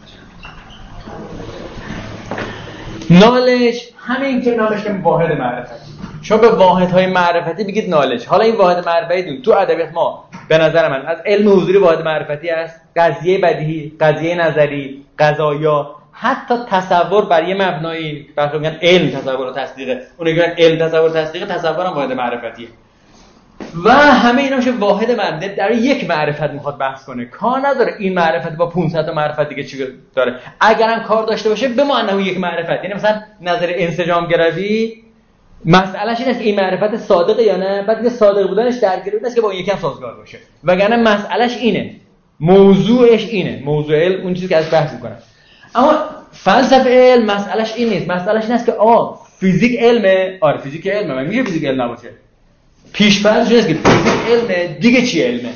نالج همین که نامش که واحد معرفتی. شما به واحدهای معرفتی بگید نالج. حالا این واحد معرفتی تو ادبیات ما به نظر من از علم حضوری واحد معرفتی است، قضیه بدیهی، قضیه نظری، قضایا، حتی تصور بر یه مبنایی، بخاطر میگن علم تصور و تصدیقه، اون میگن علم تصور و تصدیقه، تصورم واحد معرفتیه. و همه اینا میشه واحد معرفت. در یک معرفت میخواد بحث کنه، کار نداره این معرفت با 500 تا معرفت دیگه چی داره. اگرم کار داشته باشه به معنی یک معرفت. یعنی مثلا نظر انسجام گروی مسئلهش این است که این معرفت صادقه یا نه، بعد دیگه صادق بودنش درگیر است که با اون یکی هم سازگار باشه. وگرنه مسئلهش اینه، موضوعش اینه، موضوع علم اون چیزی که از بحث میکنه. اما فلسفه علم مسئلهش این نیست، مسئلهش این است که فیزیک علمه، آره فیزیک علمه، من میگم فیزیک علم نباشه. پیش‌فرض شده است که فیزیک علمه، دیگه چی علمه؟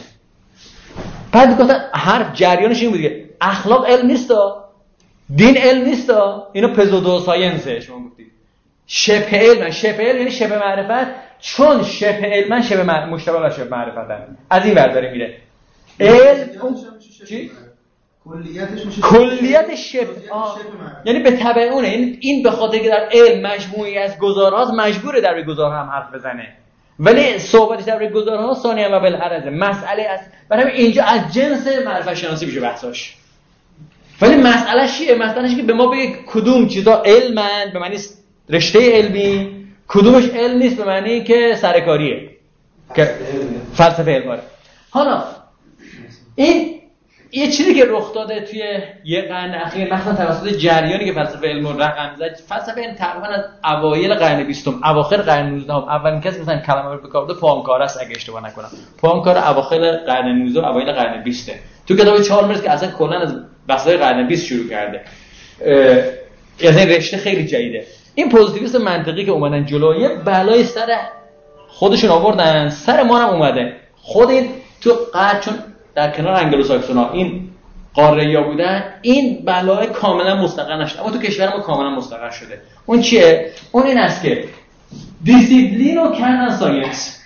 بعد گفتن حرف جریانش این بود که اخلاق علم نیستا، دین علم نیستا، اینا پزودو ساینسه. شما گفتید شبه علم، شبه علم یعنی شبه معرفت، چون شبه علم شبه مشتبه و شبه معرفتن. از این ور داره میره علم. چی؟ کلیتش میشه کلیت شبه یعنی به تبع اونه. یعنی این به خاطر که در علم مجموعی از گزارهاست مجبوره در گزاره هم حرف بزنه، ولی صحبتش در گزاره‌ها ثانیه و بالعرض مسئله است. برای اینجا از جنس معرفت شناسی میشه بحثاش. ولی مسئله چیه؟ مسئلهش که به ما بگه کدوم چیزا علمن به معنی رشته علمی، کدومش علم نیست به معنی که سرکاریه که فلسفه علم. حالا این یه چیزی که رخ داده توی یه قرن اخیر، مثلا توسط جریانی که فلسفه علم رو رقم زد، فلسفه علم تقریبا از اوایل قرن 20 اواخر قرن 19 اولین کسی مثلا کلمه رو به کار برده پوانکاره است اگه اشتباه نکنم. پوانکاره اواخر قرن 19 اوایل قرن 20 تو کتاب چارلز که اصلا کلا از بحث‌های قرن 20 شروع کرده. از این رشته خیلی جدیده. این پوزیتیویست منطقی که اومدن جلو یه بلای سر خودشون آوردن، سر ما هم اومده. خود این تو قرن، چون در کنار انگلوساکسونا این قاره‌یا بودن، این بلای کاملا مستقر نشد، اما تو کشور ما کاملا مستقر شده. اون چیه؟ اون این است که دیسیپلین و کردن ساینس.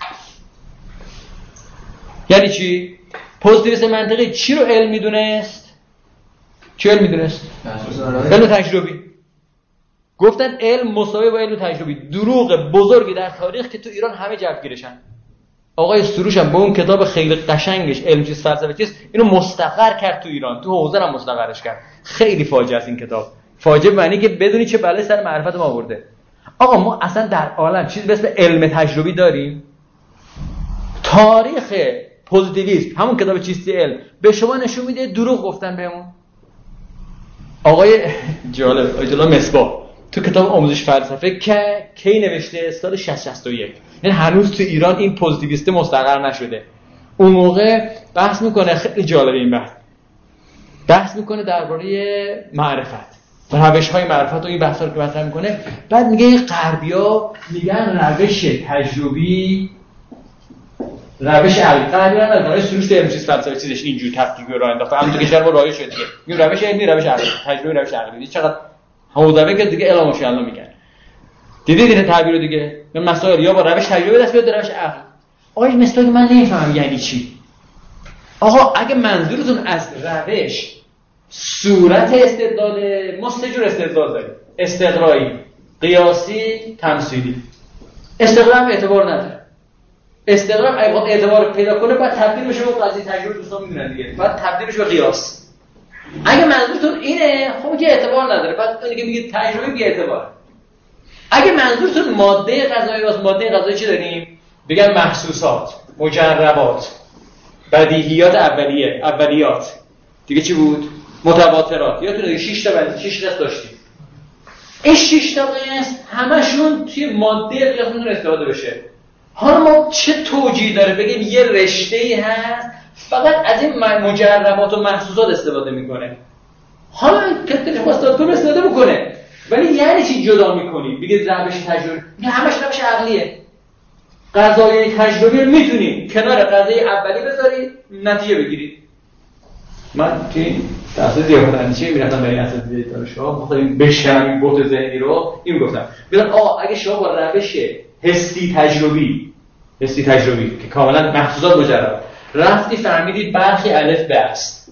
یعنی چی؟ پوزیتیویست منطقی چی رو علم میدونست؟ چی علم میدونست؟ علم تجربی. گفتن علم مساوی با علم تجربی. دروغ بزرگی در تاریخ که تو ایران همه جوگیرشن. آقای سروش هم با اون کتاب خیلی قشنگش علم چیز فلسفه چیز اینو مستقر کرد تو ایران، تو حوزه هم مستقرش کرد. خیلی فاجعه است این کتاب. فاجعه معنی که بدونی چه بلای سر معرفت ما آورده. آقا ما اصلا در عالم چیزی به اسم علم تجربی داریم؟ تاریخ پوزیتیویسم همون کتاب چیستی علم به شما نشون میده دروغ گفتن بهمون. آقای جالب آیت الله مصباح تو کتاب آموزش فلسفه که کی نوشته؟ سال 6061. یعنی هنوز تو ایران این پوزیتیویسته مستقر نشده. اون موقع بحث میکنه، خیلی جالبه این بحث میکنه درباره معرفت و روش‌های معرفت و این بحثا رو که مطرح میکنه. بعد میگه این غربی‌ها میگن روش تجربی، روش علمی، غربی‌ها روش سروش علم چیز فلسفه چیزش اینجوری تفکیک رو راه انداخته. همون تو کشور ما رایج شده دیگه. میگن روش علمی، روش عقلی، تجربی، روش عقلی. چقدر حوزه که دیگه الا ماشاءالله میگن. دیدید این تعبیر رو دیگه؟ مسائل یا با روش تجربه دست بیاد روش عقل. آقای مثلا من نمیفهمم یعنی چی. آقا اگه منظورتون از روش صورت استدلال، ما 3 جور استدلال داریم: استقرایی، قیاسی، تمثیلی. استقرا هم اعتبار نداره. استقرا اگه اعتبار پیدا کنه بعد تبدیل بشه به قضیه تجربه، دوستان میدونن دیگه، بعد تبدیل بشه به قیاس. اگه منظورتون اینه خب که اعتبار نداره، بعد اون که میگه تجربه بی اعتبار. اگه منظورتون ماده غذایی واسه ماده غذایی چی داریم؟ بگن محسوسات، مجربات، بدیهیات اولیات. دیگه چی بود؟ متواترات. یادتونه دیگه 6 تا داشتیم. این 6 تا قیاس همشون توی ماده قیاس میتونه استفاده بشه. حالا ما چه توجیه داره بگیم یه رشته‌ای هست فقط از این مجربات و محسوسات استفاده میکنه؟ حالا کتابش واسطه استفاده میکنه، ولی یعنی چی جدا میکنی؟ بگید روش تجربی، میگه همش روش عقلیه. قضایای تجربی رو میتونید کنار قضایای اولی بذارید نتیجه بگیرید. من توی تحصیل زیاداندیشی میرفتم برای اساتید دانشگاه، می‌خواستم بشکنم این بوت ذهنی رو، اینو گفتم ببین اگه شما با روش حسی تجربی که کاملا محسوسات مجرد رفتی فهمیدید برخی الف به است،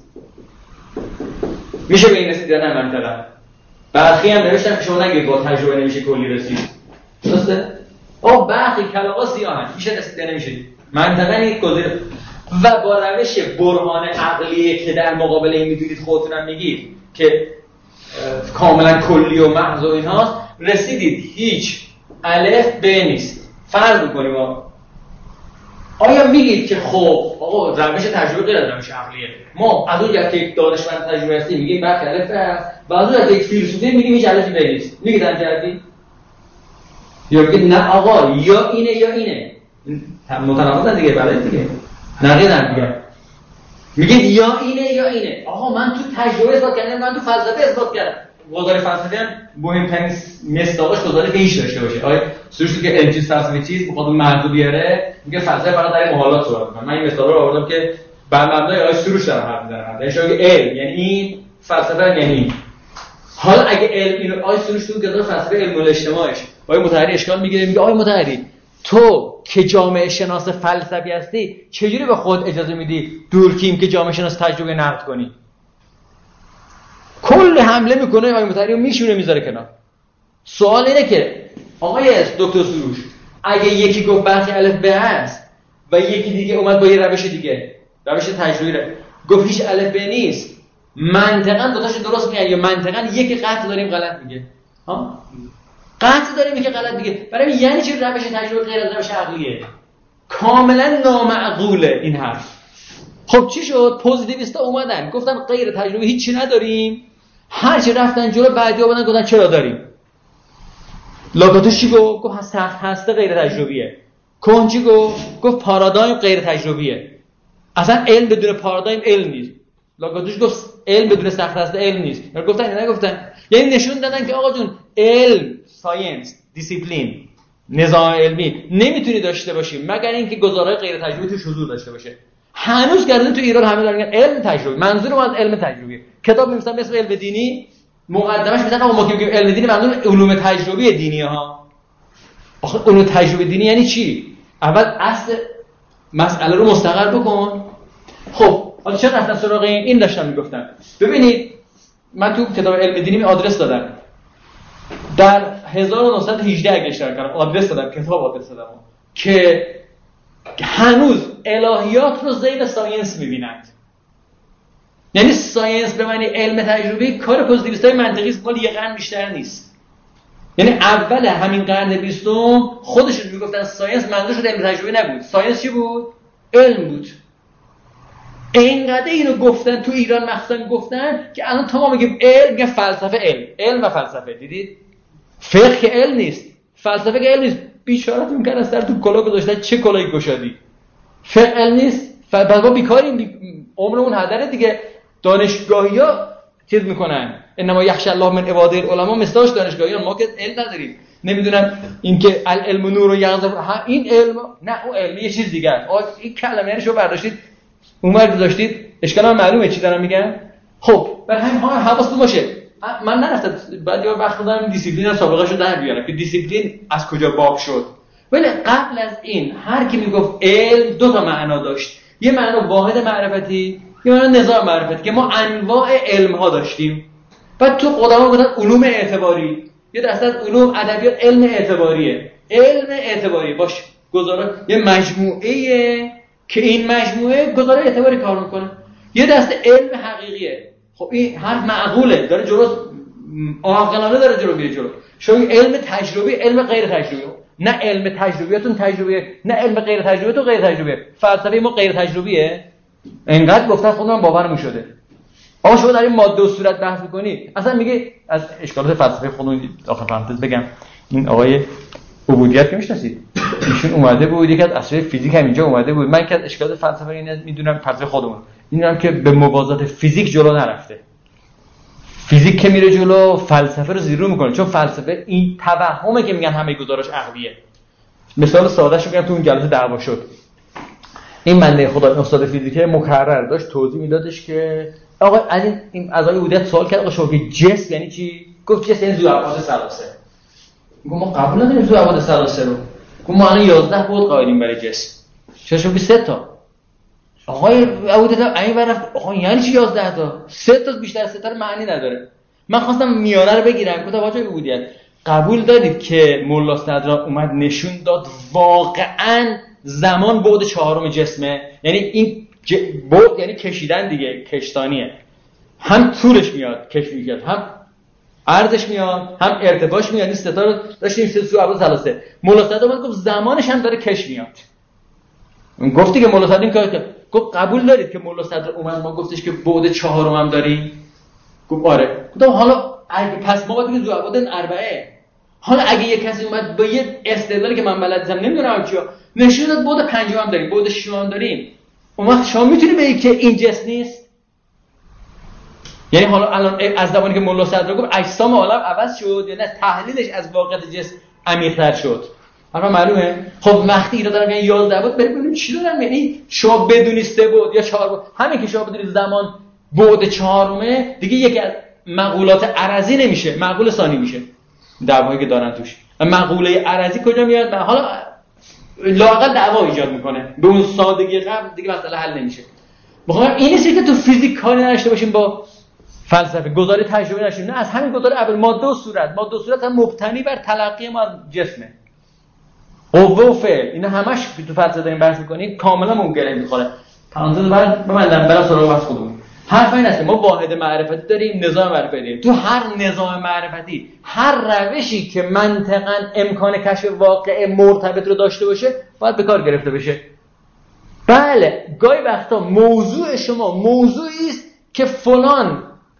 میشه به این رسید یا نه؟ منطقا برخی هم نوشتم که شما نگید با تجربه نمیشه کلی رسید، درسته؟ برخی کلاغا سیاهن، میشه رسید یا نمیشه؟ منطقا یک گزینه. و با روش برهان عقلیه که در مقابل این میدونید خودتونم میگید که کاملا کلی و محض و اینهاست، رسیدید هیچ الف ب نیست. فرض میکنیم آیا میگید که خب آقا روش تجربه غیر از روش عقلیه، ما از اون که یک دانشمند تجربه هستیم میگیم برخی الف هست و از اون که یک فیلسوفی میگیم هیچ الفی ب نیست، میگید انجردی؟ یا میگید نه آقا یا اینه یا اینه، متناقضن دیگه، بله دیگه، نقیدن دیگه، میگید یا اینه یا اینه. آقا من تو تجربه اثبات کردم، من تو فلسفه اثبات کردم. گزاره فلسفی هم مهمترین مصداقش گزاره به هیچ داشته باشه. آیا سروش که علم چیز فلسفه چیز میخواد اون محدود بیاره، میگه فلسفه فقط در محالات صحبت میکنه. من این مثالا رو آوردم که بر مبنای آیه سروش دارم حرف میزنم. یعنی شما علم یعنی این، فلسفه یعنی این. حالا اگه علم اینو آیه سروش تو گزاره فلسفه علم الاجتماعش آیه مطهری اشکال میگیره، میگه آیه مطهری تو که جامعه شناس فلسفی هستی چجوری به خود اجازه میدی دورکیم که جامعه شناس تجربه نقد کنی؟ کل حمله میکنه آقای مطهری رو میشونه میذاره کنار. سوال اینه که آقای دکتر سروش اگه یکی گفت برخی الف ب هست و یکی دیگه اومد با یه روش دیگه، روش تجربی گفت هیچ الف ب نیست، منطقاً دوتاشو درست میگن یا منطقاً یکی قطع داریم غلط میگه؟ ها؟ قطع داریم که غلط دیگه. برای یعنی چی روش تجربه غیر از روش عقلیه؟ کاملا نامعقوله این حرف. خب چی شد؟ پوزیتیویستا اومدن گفتن غیر تجربه هیچی نداریم، هر چی رفتن جلو بعدیا اومدن گفتن چرا داریم. لاکاتوس چی گفت سخت هسته غیر تجربیه. کون چی گفت پارادایم غیر تجربیه. اصلا علم بدون پارادایم علم نیست. لاکاتوس گفت علم بدون سخت هسته علم نیست. گفتن اینا نگفتن، یعنی نشون دادن که آقا جون علم، ساینس، دیسیپلین، نظام علمی نمیتونی داشته باشی مگر اینکه گزارهای غیر تجربی توش حضور داشته باشه. هنوز گردن تو ایران همه دارن میگن علم تجربی، منظورم از علم تجربی. کتاب می‌نویسن به اسم علم دینی، مقدمش میگن آقا ما که میگیم علم دینی منظور علوم تجربی دینیه ها. آخه علوم تجربی دینی یعنی چی؟ اول اصل مسئله رو مستقر بکن. خب حالا چرا رفتن سراغ این داشتم میگفتن. ببینید من تو کتاب علم دینی آدرس دادم. در 1918 اگه اشتباه نکنم آدرس دادم، کتاب آدرس دادم که هنوز الهیات رو ذیل ساینس می‌بینند. یعنی ساینس به معنی علم تجربی کار پوزیتیویستای منطقی است، مال یه قرن بیشتر نیست. یعنی اول همین قرن 20 خودشون میگفتن ساینس منظورش علم تجربی نبود. ساینس چی بود؟ علم بود. اینقدر اینو گفتن تو ایران مخصوصا گفتن که الان تا ما میگیم علم، فلسفه علم و فلسفه. دیدید؟ فقه که علم نیست، فلسفه که علم نیست. بیچاره‌تون میگن از سر تو کلاه گذاشتن، چه کلاهی گشادی. فقه علم نیست، بعد ما بیکاریم، عمرمون هدره دیگه. دانشگاهی‌ها چیز میکنن انما یخشى الله من عباده العلماء، مثلاش دانشگاهیان. ما که علم نداریم، نمیدونم اینکه العلم نور و یغذف، این علم نه اون علم یه چیز دیگه است. این کلمه یعنی شما برداشتید اونور گذاشتید، اشکال هم معلومه چی دارم میگم. خب برای همین حواستون باشه. من نرفتم بعد یه وقت دادم دیسیپلین رو سابقه شو در بیارم که دیسیپلین از کجا باب شد. ولی قبل از این هر کی میگفت علم دو تا معنا داشت. یه معنا واحد معرفتی، یه معنا نظام معرفتی که ما انواع علم ها داشتیم. بعد تو قدما گفتن علوم اعتباری، یه دسته از علوم ادبیات علم اعتباریه. علم اعتباری باش گزاره یه مجموعه که این مجموعه گزاره اعتباری کار میکنه. یه دسته علم حقیقیه. خب این حرف معقوله، داره جلو عاقلانه داره جلو میره جلو. شما علم تجربی، علم غیر تجربی، نه علم تجربیاتون تجربیه، نه علم غیر تجربیاتون غیر تجربیه. فلسفه ما غیر تجربیه. اینقدر گفتن خودم باورم شده. آقا شما در این ماده و صورت بحث می‌کنی، اصلا میگه از اشکالات فلسفه خودمون داخل پرانتز بگم، این آقای عبودیت که میشناسید، ایشون اومده بود یک از اصل فیزیک هم اینجا اومده بود. من که از اشکالات فلسفه این میدونم فلسفه خودمون، میدونم که به موازات فیزیک جلو نرفته. فیزیک که میره جلو فلسفه رو زیر رو میکنه، چون فلسفه این توهمه که میگن همه گزارش عقلیه. مثال سادهش میگم، تو اون جلسه دعوا شد، این بنده خدا استاد فیزیک مکرر داشت توضیح میدادش که آقا از این از آقای عبودیت سوال کرد، آقا شما که جسم یعنی چی؟ گفت جسم یعنی ذوابعاد ثلاثه. گفت ما قبول نداریم ذوابعاد ثلاثه رو. گفت ما الان 11 بود قائلیم برای جسم. چرا 23 تا؟ آقای عبودیت این برف آقا یعنی چی 11 تا؟ 3 تا بیشتر 3 تا معنی نداره. من خواستم میانه رو بگیرم، گفتم آقا عبودیت قبول دارید که ملا صدرا اومد نشون داد واقعاً زمان بعد چهارم جسمه؟ یعنی این بعد یعنی کشیدن دیگه، کشتانیه. هم طولش میاد کش میاد، هم عرضش میاد، هم ارتفاعش میاد. این ستا رو داشتیم ذوابعاد ثلاثه. ملا صدرا اومد گفت زمانش هم داره کش میاد. گفتی که ملا صدرا این کار کرد. گفت قبول دارید که ملا صدرا اومد ما گفتش که بعد چهارم هم داریم؟ گفت آره. گفتم حالا اگه پس ما باید بگیم ذوابعاد اربعه. حالا اگه یک کسی اومد با یه استدلالی که من بلدم نمیدونم چیه نشون داد بعد پنجم هم داریم، بعد ششم هم داریم، اون وقت شما میتونی بگی که این جسم نیست؟ یعنی حالا الان از زمانی که ملا صدرا گفت اجسام عالم عوض شد یا نه تحلیلش از واقعیت جسم عمیق‌تر شد؟ حالا معلومه. خب وقتی اینا دارن میگن 11 بود، بریم ببینیم چی دارن. یعنی شما بدونی 3 بود یا 4 بود، همین که شما بدونید زمان بعد چهارمه دیگه یک از مقولات عرضی نمیشه، مقوله ثانی میشه. دعوایی که دارن توش مقوله عرضی کجا میاد؟ حالا لااقل دعوا ایجاد میکنه، به اون سادگی قبل دیگه مسئله حل نمیشه. میخوام این نیست که تو فیزیک کاری نداشته باشیم با فلسفه، گزاره تجربه نشیم، نه، از همین گزاره اول ماده و صورت هم مبتنی بر تلقی ما از جسمه. قوه و فعل اینا همش تو فلسفه داریم بحث میکنیم، کاملا اون گره میخوره. پرانتز بعد ببندم برام سراغ بحث خودمون. حرف این است ما واحد معرفتی داریم، نظام معرفتی داریم. تو هر نظام معرفتی، هر روشی که منطقاً امکان کشف واقع مرتبط رو داشته باشه باید به کار گرفته بشه. بله، گاهی وقتا موضوع شما موضوعی است که فلان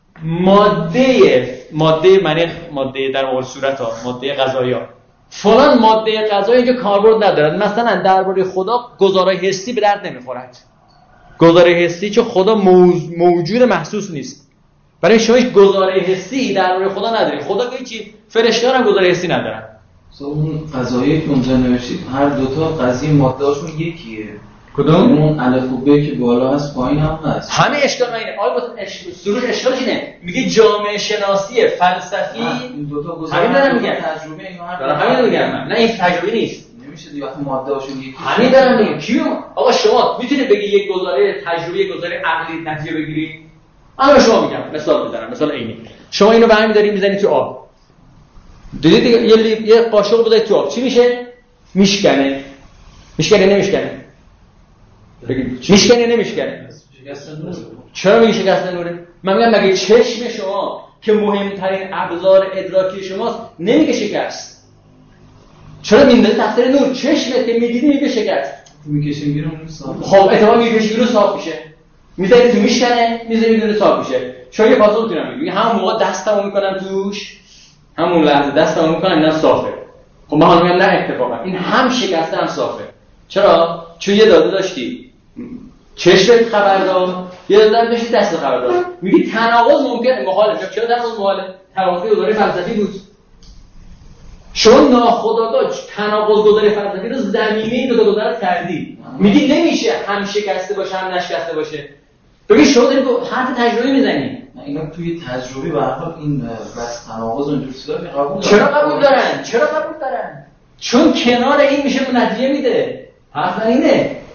ماده معنی ماده در مورد صورت ها، ماده غذایی ها، فلان ماده غذایی که کاربرد ندارد. مثلا درباره خدا گزارای حسی به درد نمیخورد. گزاره حسی چون خدا موجود محسوس نیست. برای شما هیچ گزاره حسی درباره خدا ندارید. خدا که چی؟ فرشته‌ها هم گزاره حسی ندارن. اون قضایی که اونجا نوشتید هر دوتا قضیه ماده‌هاشون یکیه. کدوم؟ اون الف و ب که بالا هست پایین هم هست. همه اشکال اینه. آیا سروش اشکالش اینه. میگه جامعه شناسی فلسفی این دوتا گزاره همین دارم میگم. تجربه اینا همین میگم. نه این تجربه نیست. نمیشه دیگه وقتی ماده‌هاشون یکی. همین دارم میگم. کیو؟ آقا شما میتونید بگی یک گزاره تجربی، یک گزاره عقلی نتیجه بگیری؟ الان شما میگم مثال میزنم، مثال عینی. شما اینو برمی داری میزنی تو آب. دیدید یه قاشق بذاری تو آب چی میشه؟ میشکنه. میشکنه نمیشکنه؟ بگید میشکنه نمیشکنه؟ چرا میگی شکست نوره؟ من میگم مگه چشم شما که مهمترین ابزار ادراکی شماست نمیگه شکست؟ چرا میندازی تحت نور؟ چشمت که میدیدی میگه شکست. میکشیم بیرون صاف. خب احتمال میکشی بیرون صاف میشه. میذاری تو میشکنه، میذاری بیرون صاف میشه. شاید یه پاسخ میتونم بگم همون موقع دستمو میکنم توش، همون لحظه دستمو میکنم اینا صافه. خب من میگم نه اتفاقا این هم شکسته هم صافه. چرا؟ چون یه داده داشتی چشمت خبر داد، یه داده داشتی دست خبر داد. میگی تناقض ممکنه، محاله. چرا تناقض محاله؟ تناقض گزاره فلسفی بود. چون ناخودآگاه تناقض گذاری فلسفی رو زمینه این دو تا گزاره کردی. میگی نمیشه هم شکسته باشه هم نشکسته باشه. ببین شما داری حرف تجربی میزنی. اینا توی تجربی به هر حال این بس تناقض اونجوری چیزا قبول دارن. چرا قبول دارن؟ چرا قبول دارن؟ چون کنار این میشه نتیجه میده. حرف اینه.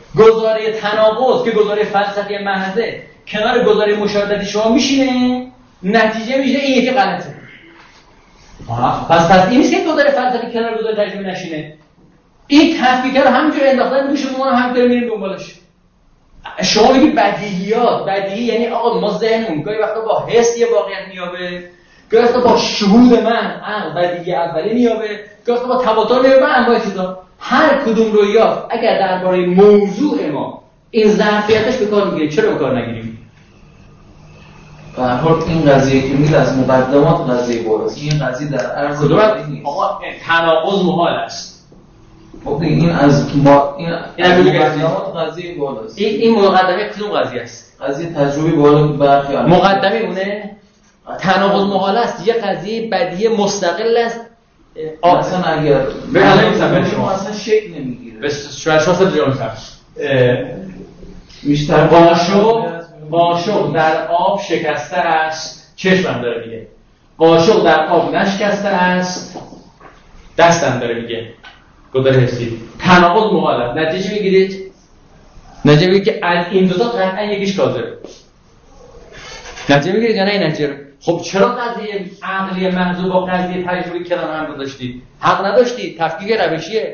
گزاره تناقض که گزاره فلسفی محضه کنار گزاره مشاهدتی شما میشینه، نتیجه میشه این یکی غلطه. پس این نیست که گزاره فلسفی کنار گزاره تجربی نشینه. این تفکیک رو همینجوری انداختن روش، ما هم همینطوری میریم دنبالش. شما میگی بدیهیات، بدیهی یعنی آقا ما ذهنمون گاهی وقتا با حس یه واقعیت میابه، گاهی وقتا با شهود من عقل بدیهی اولی میابه، گاهی وقتا با تواتر میابه، انواع چیزا. هر کدوم رو یافت اگر درباره موضوع ما این ظرفیتش به کار میگیریم، چرا به کار نگیریم؟ به هر حال این قضیه که میگید از مقدمات قضیه بالاست. این قضیه در عرض نیست. آقا تناقض محال است. خب این از مقدمات قضیه بالاست. این مقدمه کدوم قضیه است؟ قضیه تجربی بالا برخی مقدمه اونه تناقض محال است. یه قضیه بدیهی مستقل است. اصلا اگر به شما اصلا شکل نمیگیره. بس شاید جان بیشتر قاشق در آب شکسته است، چشمم داره میگه. قاشق در آب نشکسته است، دستم داره میگه. گذاره حسی. تناقض محال است. نتیجه میگیرید؟ نتیجه میگیرید که از این دو تا قطعا یکیش کاذبه. نتیجه میگیرید یا نه این نتیجه رو؟ خب چرا قضیه عقلی محض با قضیه تجربی کنار هم گذاشتی؟ حق نداشتی، تفکیک روشیه.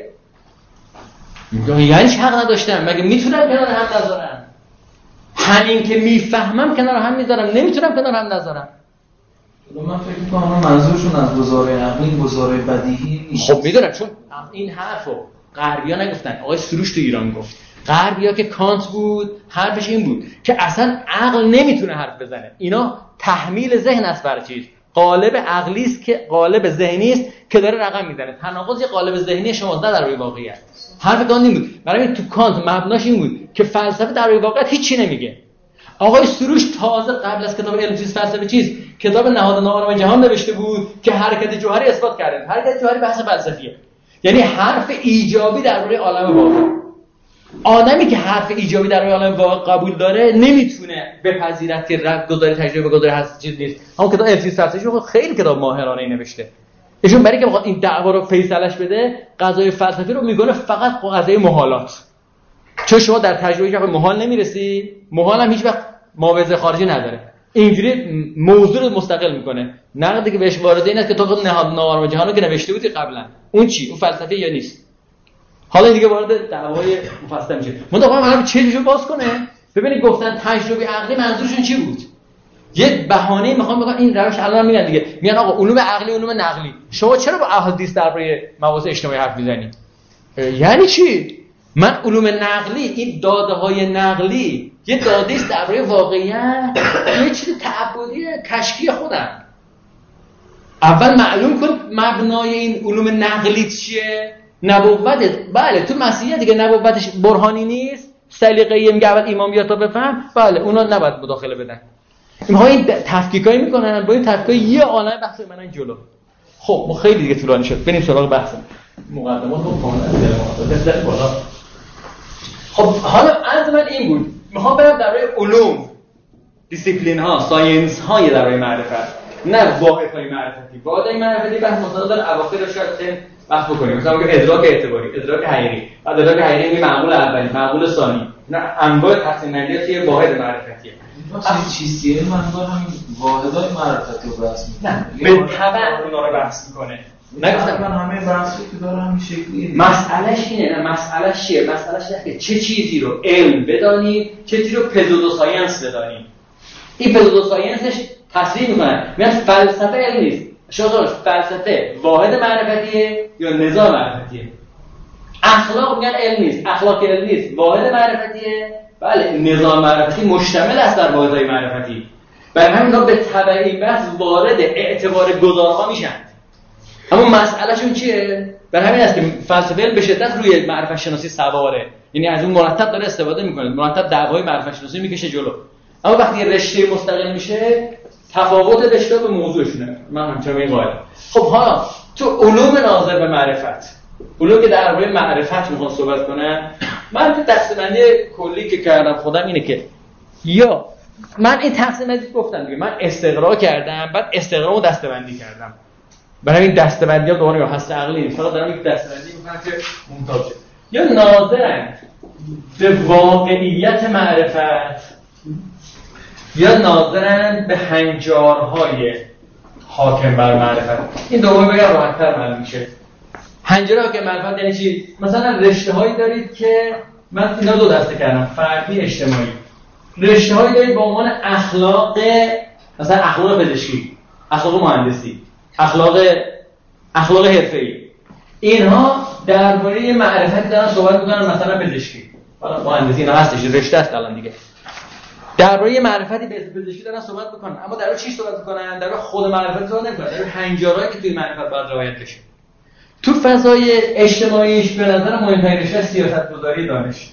یعنی چه حق نداشتم؟ مگه میتونم کنار هم نذارم؟ همین که میفهمم کنار هم میذارم، نمیتونم کنار هم نذارم. من فکر می‌کنم منظورشون از گزاره عقلی گزاره بدیهی نیست. خب میدونم، چون این حرفو غربی‌ها نگفتن، آقای سروش تو ایران گفت. غربی‌ها که کانت بود، حرفش این بود که اصلا عقل نمیتونه حرف بزنه. اینا تحمیل ذهن است بر چیز. قالب عقلی است که قالب ذهنی است که داره رقم میزنه. تناقض یه قالب ذهنی شماست، نه در روی واقعیت. حرف کانت این بود. برای این تو کانت مبناش این بود که فلسفه در روی واقعیت هیچی نمیگه. آقای سروش تازه قبل از کتاب علم چیز فلسفه چیز کتاب نهاد ناآرام جهان نوشته بود که حرکت جوهری اثبات کرده. حرکت جوهری بحث فلسفیه. یعنی حرف ایجابی درباره عالم واقع. آدمی که حرف ایجابی درباره عالم واقع قبول داره نمیتونه بپذیرد که رد گذاری تجربه گذاری هست چیز نیست. همون کتاب علم چیز فلسفه خیلی کتاب ماهرانه‌ای نوشته. ایشون برای که بخواد این دعوا رو فیصلش بده، قضای فلسفی رو میگونه فقط قضیه محالات. چون شما در تجربه که محال نمیرسی، محال هم هیچ وقت معاوضه خارجی نداره. اینجوری موضوع رو مستقل میکنه. نقدی که بهش وارده این است که تو نهاد ناآرام جهان رو که نوشته بودی قبلا، اون چی؟ اون فلسفه یا نیست؟ حالا دیگه وارد دعوای مفصل میشه. منتها الان چشمشو باز کنه، ببینید گفتن تجربه عقلی منظورشون چی بود؟ یک بهانه میخوام بگم این روش الان میگن دیگه. میگن آقا علوم عقلی، علوم نقلی. شما چرا با احادیث درباره مباحث اجتماعی حرف میزنید؟ یعنی چی؟ من علوم نقلی، این داده های نقلی یه داده است درباره واقعیت، یه چیز تعبدی کشکی خودم. اول معلوم کن مبنای این علوم نقلی چیه؟ نبوت. بله تو مسیحیت دیگه نبوتش برهانی نیست، سلیقه‌ای میگه اول ایمان بیاد تا بفهم. بله اونا نباید مداخله بدن. اینها این تفکیکایی میکنن، با این تفکیک یه عالمه بحث منن جلو. خب ما خیلی دیگه طولانی شد، بریم سراغ بحث مقدمات رو کاملا بالا. خب حالا از من این بود، میخوام برم درباره علوم، دیسیپلین ها، ساینس های درباره معرفت، نه واحد های معرفتی. واحد های معرفتی بحث مثلا در اواخر رو شاید بحث بکنیم، مثلا میگه ادراک اعتباری، ادراک حقیقی. بعد ادراک حقیقی میگه معقول اولی، معقول ثانی. نه انواع تقسیم بندی یه واحد معرفتیه. چیزیه منظور همین واحدهای معرفتی رو بحث می‌کنه. به تبع اونا رو بحث می‌کنه. نگفتم من همه بحثی که داره همین شکلیه. مسئلهش اینه، نه مسئلهش چیه؟ مسئلهش اینه که چه چیزی رو علم بدانیم، چه چیزی رو پزودوساینس بدانیم. این پزودوساینسش تصریح می‌کنه. میگن فلسفه علم نیست. شما فلسفه واحد معرفتیه یا نظام معرفتیه؟ اخلاق میگن علم نیست، اخلاق علم نیست، واحد معرفتیه. بله نظام معرفتی مشتمل است بر واحدهای معرفتی. برای همین اینا به تبع این بحث وارد اعتبار گذارها میشن. اما مسئلهشون چیه؟ برای همین است که فلسفه علم به شدت روی معرفت شناسی سواره. یعنی از اون مرتب داره استفاده میکنه، مرتب دعوای معرفت شناسی میکشه جلو. اما وقتی رشته مستقل میشه، تفاوت رشته به موضوعشونه. من همچنان این قائلم. خب حالا تو علوم ناظر به معرفت، علوم که درباره معرفت میخوام صحبت کنم، من تو دسته‌بندی کلی که کردم خودم اینه که یا من این تقسیم بندی گفتم دیگه، من استقرا کردم، بعد استقرامو دسته‌بندی کردم. برای این دسته‌بندی‌ها دوباره یا هست عقلی نیست، فقط دارم یک دسته‌بندی می‌کنم که ممتاز شه. یا ناظرن به واقعیت معرفت یا ناظرن به هنجارهای حاکم بر معرفت. این دومی بگم راحت‌تر معلوم میشه. هنجار حاکم معرفت یعنی چی؟ مثلا رشته‌هایی دارید که من اینا دو دسته کردم، فردی اجتماعی. رشته‌هایی دارید به عنوان اخلاق، مثلا اخلاق پزشکی، اخلاق مهندسی، اخلاق حرفه‌ای. اینها درباره معرفت دارن صحبت می‌کنن، مثلا پزشکی، حالا مهندسی اینا هستش، رشته است الان دیگه. درباره معرفتی به پزشکی دارن صحبت می‌کنن، اما درباره چی صحبت می‌کنن؟ درباره خود معرفت صحبت نمی‌کنن، درباره هنجارهایی که توی معرفت باید رعایت بشه. تو فضای اجتماعیش به نظر مهمترین رشته سیاست‌گذاری دانش.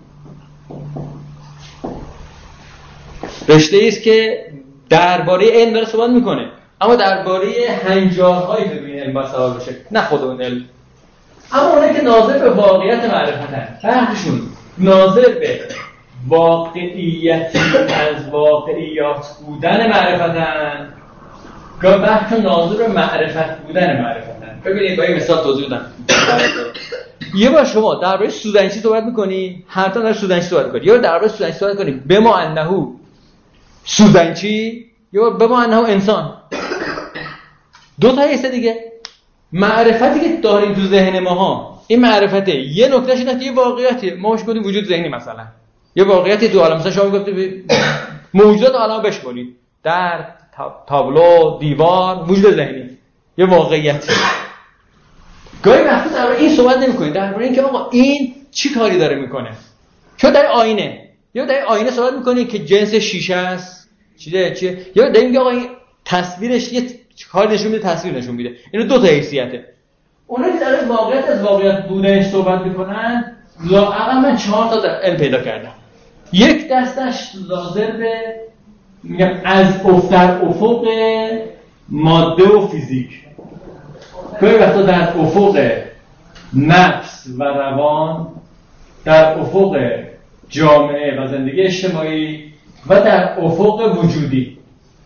رشته‌ای است که درباره علم داره صحبت می‌کنه، اما درباره هنجارهایی که روی علم باید سوال بشه، نه خود اون علم. اما اونایی که ناظر به واقعیت معرفتن، فرقشون ناظر به واقعیت از واقعیات بودن معرفتن، گاه وقتا ناظر به معرفت بودن معرفتن. ببینید با این مثال توضیح بدم. یه بار شما درباره سوزنچی صحبت می‌کنی، هر تا در سوزنچی صحبت می‌کنی، یا درباره سوزنچی صحبت می‌کنی بما انه سوزنچی، یا بما انه انسان. دو تا حس دیگه. معرفتی که داریم تو ذهن ماها، این معرفته یه نکتهش اینه که یه واقعیتی ما بهش گفتیم وجود ذهنی، مثلا یه واقعیتی تو عالم، مثلا شما گفتید موجودات عالم بشمارید، در تابلو، دیوار، وجود ذهنی، یه واقعیتی. گاهی وقتا درباره این صحبت نمی‌کنید، درباره اینکه آقا این چی کاری داره میکنه. چون در آینه، یا در آینه صحبت می‌کنید که جنس شیشه است، چیه، یا در اینکه آقا این تصویرش یه کاری نشون میده، تصویر نشون میده. اینو دو تا حیثیته. اونایی که در واقعیت از واقعیت بودنش صحبت میکنن، لااقل من 4 تا علم پیدا کردم. یک دستش ناظر به میگم از در افق ماده و فیزیک، گاهی وقتا در افق نفس و روان، در افق جامعه و زندگی اجتماعی و در افق وجودی.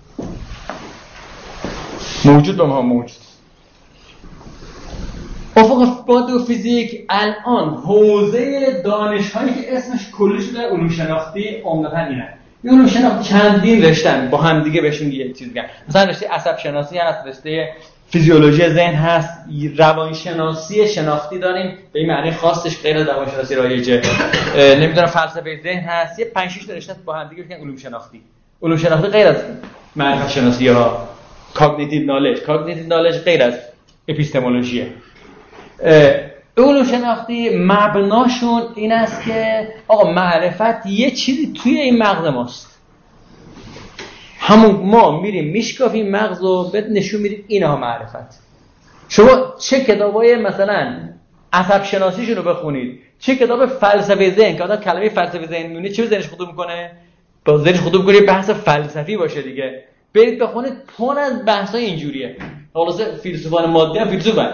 موجود به ما موجود. افق ماده و فیزیک الان حوزه دانش‌هایی که اسمش کلی شده علوم شناختی عمدتاً اینه. این علوم شناختی چندین رشته‌ن، با هم دیگه بهشون یه چیز میگن. مثلا رشته عصب شناسی هست، رشته فیزیولوژی ذهن هست، روانشناسی شناختی داریم، به این معنی خاصش غیر از روانشناسی رایجه. نمیدونم فلسفه ذهن هست، یه 5-6 تا رشته با هم دیگه میگن علوم شناختی. علوم شناختی غیر از معرفت شناسی ها، کاگنیتیو نالج غیر از اپیستمولوژیه. علوم شناختی مبناشون این است که آقا معرفت یه چیزی توی این مغز ماست، همون ما میریم میشکافیم مغز و بهت نشون میدیم اینها معرفت. شما چه کتابای مثلا عصب شناسیشون رو بخونید، چه کتاب فلسفه ذهن که آدم کلمه فلسفه ذهن میونه چه ذهنش خطور میکنه، با ذهنش خطور میکنه بحث فلسفی باشه دیگه، برید بخونید پر از بحثای اینجوریه. خلاصه فیلسوفان مادی هم فیلسوفن.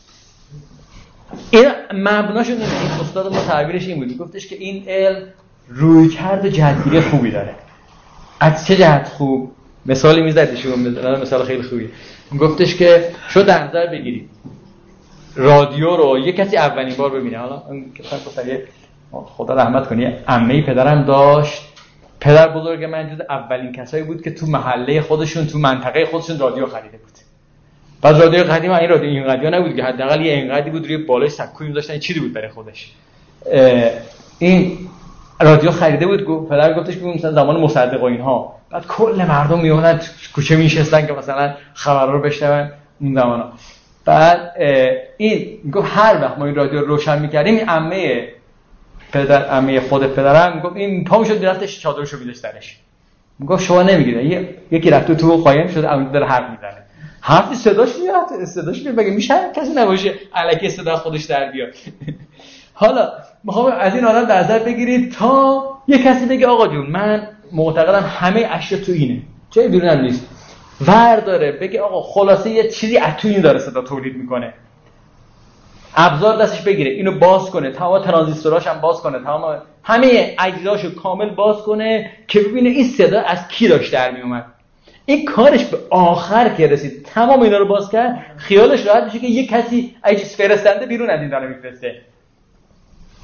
این مبناشون اینه. این استاد ما تعبیرش این بود، گفتش که این علم رویکرد جهتگیری خوبی داره. از چه جهت خوب؟ مثالی میزدشون، مثال خیلی خوبی. گفتش که شو در نظر بگیرید رادیو رو یک کسی اولین بار ببینه. حالا اون کسی خدا رحمت کنه عمه پدرم داشت، پدر بزرگ من جز اولین کسایی بود که تو محله خودشون، تو منطقه خودشون رادیو خریده بود. بعد رادیو قدیم این رادیو نبود که حداقل یه انقدی بود روی بالای سکوی می‌ذاشتن، چیزی بود برای خودش. این رادیو خریده بود، گفت پدر گفتش که مثلا زمان مصدق و اینها، بعد کل مردم میومدن کوچه میشستن که مثلا خبرها رو بشنون اون زمانا. بعد این گفت هر وقت ما این رادیو رو روشن می‌کردیم، این عمه خود پدرم گفت این پا می‌شد درستش چادرشو می‌ذاشت درش. میگفت شما نمی‌گیره، یکی رفت تو قایم شده اون داره حرف میزنه. حرفی صداش میاد بگه میشه کسی نباشه الکی صدا خودش در بیاد. حالا میخوام از این آدم در نظر بگیرید تا یه کسی بگه آقا جون من معتقدم همه اشیا تو اینه، چه بیرون نیست، ور داره بگه آقا خلاصه یه چیزی از تو این داره صدا تولید میکنه، ابزار دستش بگیره اینو باز کنه، تمام ترانزیستوراش هم باز کنه، تمام همه اجزاشو کامل باز کنه که ببینه این صدا از کی داشت در میومد. این کارش به آخر که رسید تمام اینا رو باز کرد، خیالش راحت میشه که یه کسی اگه چیز فرستنده بیرون از این داره میفرسته.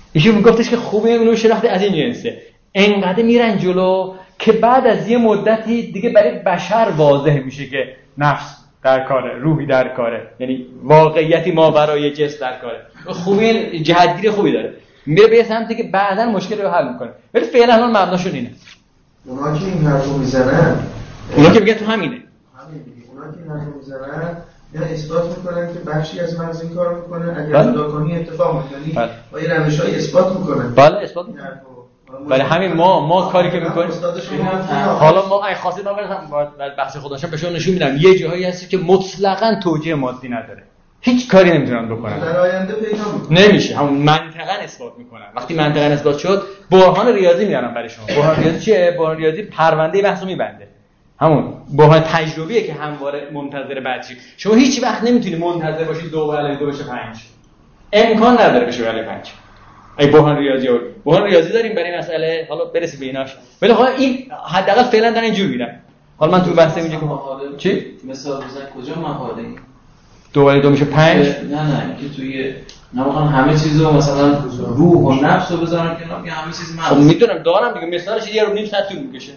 ایشون میگفتش که خوبه علوم شناختی از این جنسه، انقدر میرن جلو که بعد از یه مدتی دیگه برای بشر واضح میشه که نفس در کاره، روحی در کاره، یعنی واقعیتی ما برای جسم در کاره. خوبی جهتگیری خوبی داره، میره به سمتی که بعداً مشکل رو حل میکنه. ولی فعلا الان مبناشون اینه. اونا که این حرفو میزنن، اونا که میگن تو همینه، اونا که این حرفو میزنن یا اثبات میکنن که بخشی از مغز این کار میکنه، اگر جدا کنی اتفاق میفته و این روش‌های اثبات میکنن. بله اثبات میکنن. برای همین ما کاری که میکنیم، حالا ما اگه خواستید ما برای بحث خودشون بهشون نشون میدم یه جاهایی هست که مطلقاً توجیه مادی نداره، هیچ کاری نمیتونن بکنن، در آینده پیدا نمیشه، همون منطقاً اثبات میکنن. وقتی منطقاً اثبات شد برهان ریاضی میارن برای شما. برهان ریاضی چیه؟ برهان ریاضی پرونده بحثو میبنده، همون برهان تجربیه که همواره منتظر بعدی. شما هیچ وقت نمیتونی منتظر باشی 2 + 2 بشه 5، امکان نداره بشه ولی 5. ای برهان ریاضی داریم برای مسئله، حالا برسیم به ایناش. ولی حالا این حداقل فعلا دارن اینجوری میرن. حالا من تو بحث اینجا که چی مثال بزن کجا مقاله 2 + 2 میشه 5؟ نه که توی نمیخوان همه چیزو مثلا روح و نفس رو بذارن که نه همه چیز خب میدونم دارم دیگه، مثالش یه رو نیم ساعت طول میکشه.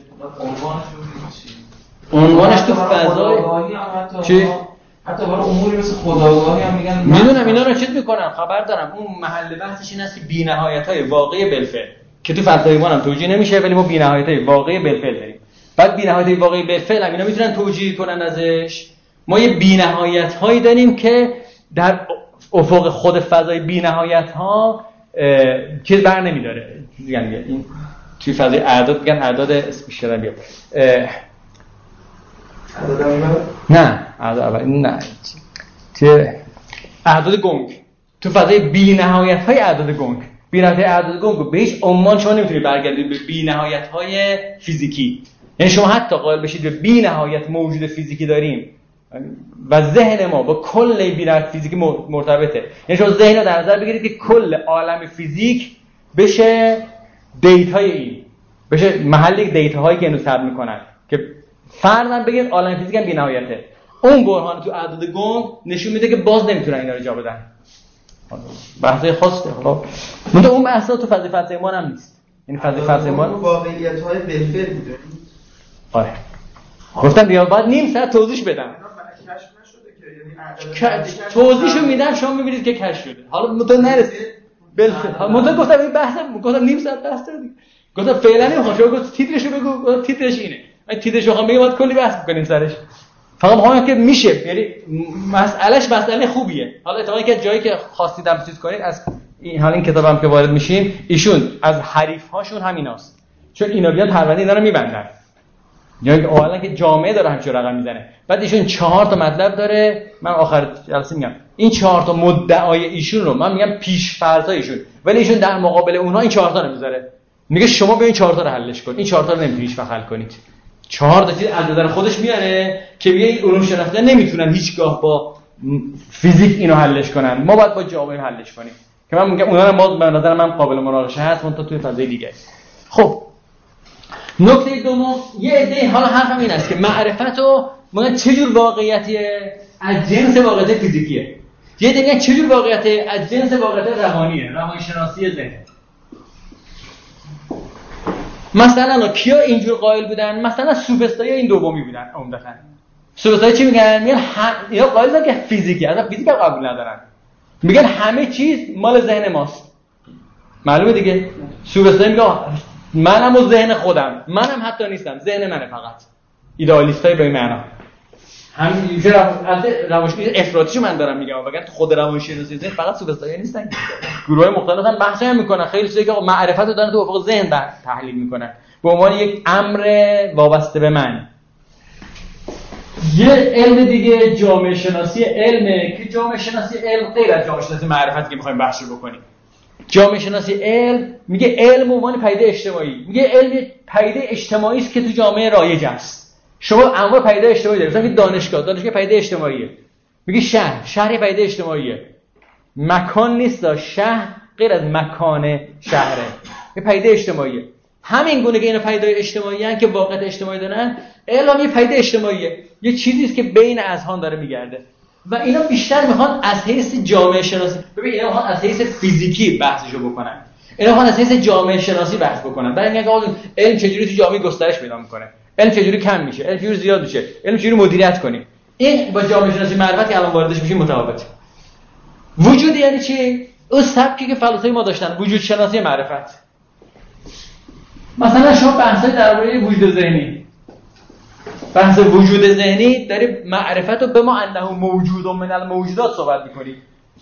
عنوانش تو فضای چی؟ حتی برای اموری مثل خودآگاهی هم میگن. میدونم اینا رو چیز میکنم، خبر دارم. اون محل بحثش این است که بی‌نهایت‌های واقعی بالفعل که تو فلسفه ما هم توجیه نمیشه، ولی ما بی‌نهایت‌های واقعی بالفعل داریم. بعد بی‌نهایت‌های واقعی بالفعل هم اینا میتونن توجیه کنن ازش. ما یه بی‌نهایت‌هایی داریم که در افق خود فضای بی‌نهایت‌ها چیز بر نمیداره. یعنی این توی فضای اعداد میگن اعداد اسمش کردن بیا نه اعداد گنگ. تو فضای بی‌نهایت‌های اعداد گنگ، بی‌نهایت‌های اعداد گنگ به هیچ عنوان شما نمیتونید برگردید به بی‌نهایت‌های فیزیکی. یعنی شما حتی قائل بشید به بی‌نهایت موجود فیزیکی داریم و ذهن ما با کل بی‌نهایت فیزیکی مرتبطه. یعنی شما ذهن رو در نظر بگیرید که کل عالم فیزیک بشه دیتای این، بشه محل دیتاهایی که اینو ثبت میکنن که فرضاً بگید عالم فیزیک هم بی‌نهایته. اون برهان تو اعداد گنگ نشون میده که باز نمیتونن اینا رو جا بدن. بحث خاصه. حالا منتها اون بحثا تو فضای فلسفه ما هم نیست. این فضای فلسفه ما واقعیت‌های بالفعل بوده. آره گفتم دیگه باید نیم ساعت توضیحش بدم. کشف نشده که یعنی توضیحشو میدم شما میبینید که کشف شده. حالا متو نرسید بالفعل. منتها گفتم این بحث گفتم نیم ساعت بحث داره دیگه. گفتم فعلا نمیخوام شما گفت تیترشو بگو، تیترش اینه. من تیترشو خواهم بگم باید کلی بحث بکنیم سرش. فقط میخوام که میشه، یعنی مسئله خوبیه. حالا اتفاقی که جایی که خواستیدم چیز کنید از این حالا این کتابم که وارد میشیم ایشون از حریف هاشون همیناست، چون اینا بیان پرونده اینا رو میبندن، یعنی اولا که جامعه داره همچین رقم میزنه. بعد ایشون 4 تا مطلب داره، من آخر جلسه میگم این 4 تا مدعای ایشون رو من میگم پیش فرضای ایشون، ولی ایشون در مقابل اونها این 4 تا نمیذاره. میگه شما بیاین 4 تا رو حلش کن، این 4 تا رو نمیتونید هیچ وقت حل کنید. 4 تا چیز از نظر خودش میاره که میگه این علوم شناختی نمیتونن هیچگاه با فیزیک اینو حلش کنن، ما باید با جامعه حلش کنیم. که من میگم اونها هم باز به نظر من قابل مناقشه هست، اون تا توی فضای دیگه. خب نکته دوم، یه عده حالا حرفم این است که معرفتو میگن چه جور واقعیتیه؟ از جنس واقعیت فیزیکیه. یه عده میگن چه جور واقعیته؟ از جنس واقعیت روانیه، روانشناسی ذهن. مثلا کیا اینجور قائل بودن؟ مثلا سوفسطایی این دومی بودن عمدتاً. سوفسطایی چی میگن؟ میگن اینا قائل بودن که فیزیکی، اصلا فیزیک هم قبول ندارن. میگن همه چیز مال ذهن ماست. معلومه دیگه. سوفسطایی میگن منم و ذهن خودم، منم حتی نیستم، ذهن منه فقط. ایدئالیستای به این معنا. همین روانشناسی افراطیشو من دارم میگم، وگرنه تو خود روانشناسی ذهن فقط سوفسطایی نیستن. گروهای مختلف هم بحث میکنن، خیلی چیزا که معرفت رو دارن تو افق ذهن تحلیل میکنن به عنوان یک امر وابسته به من. یه علم دیگه جامعه شناسی علمه که جامعه شناسی علم غیر از جامعه شناسی معرفت که میخوایم بحث رو بکنیم. جامعه شناسی علم میگه علم به عنوان پدیده اجتماعی، میگه علم پدیده اجتماعی است که تو جامعه رایج است. شما انواع پدیده اجتماعی دارید، مثلا دانشگاه پدیده اجتماعیه. میگه شهر پدیده اجتماعیه. مکان نیست، شهر غیر از مکان شهره، یه پدیده اجتماعیه. همین گونه که اینا پدیده اجتماعی ان که واقعیت اجتماعی دارن، علم یه پدیده اجتماعیه، یه چیزی است که بین اذهان داره میگرده. و اینا بیشتر میخوان از حیث جامعه شناسی، ببین اینا میخوان از حیث فیزیکی بحثشو بکنن. اینا خوان از حیث جامعه شناسی بحث بکنن. بعد میگن آقا علم چجوری تو جامعه گسترش پیدا میکنه، علم چجوری کم میشه، علم چجوری زیاد میشه، علم چجوری مدیریت کنیم. این با جامعه شناسی معرفت که الان واردش میشیم متفاوته. وجود یعنی چی؟ اون سبکی که فلاسفه ما داشتن، وجود شناسی معرفت. مثلا شما بحثای درباره وجود ذهنی، بحث وجود ذهنی داری معرفت رو به ما انه موجود و من الموجودات صحبت میکنی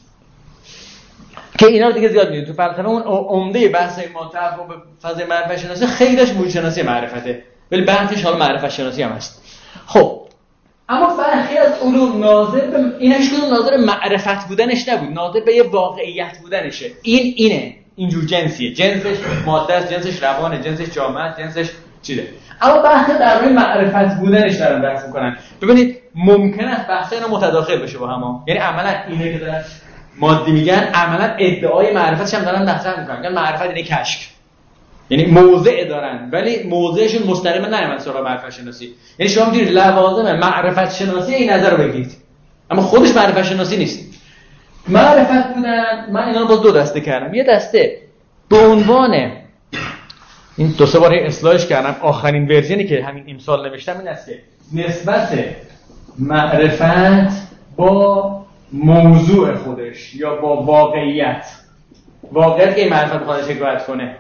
که اینا رو دیگه زیاد میدونی. تو فلسفه اون عمده بحثای ما تعرف به فضای معرفت شناسی خیلیش وجود شناسی معرفته، ولی بحثش حال معرفت شناسی هم هست. خب اما برخی از علوم ناظر به اینش که ناظر معرفت بودنش نبود، ناظر به یه واقعیت بودنشه. اینه اینجور جنسیه، جنسش ماده است، جنسش روانه، جنسش جامعه است، جنسش چیه. اما بحث درباره معرفت بودنش دارن بحث میکنن. ببینید ممکن است بحث اینا متداخل بشه با هم، یعنی عملا اینه که دارن مادی میگن عملا ادعای معرفتش هم دارن مطرح میکنن. میگن معرفت یعنی کشف، یعنی موضع دارن ولی موضعشون مستقیما نمیاد سراغ معرفت شناسی. یعنی شما میتونید لوازم معرفت شناسی این نظر رو بگید اما خودش معرفت شناسی نیست. معرفت بودن من اینا رو باز دو دسته کردم. یه دسته به عنوان این دو سه بار اصلاحش کردم، آخرین ورژنی که همین امسال نوشتم این است که نسبت معرفت با موضوع خودش یا با واقعیت که این معرفت خودش حکایت کنه.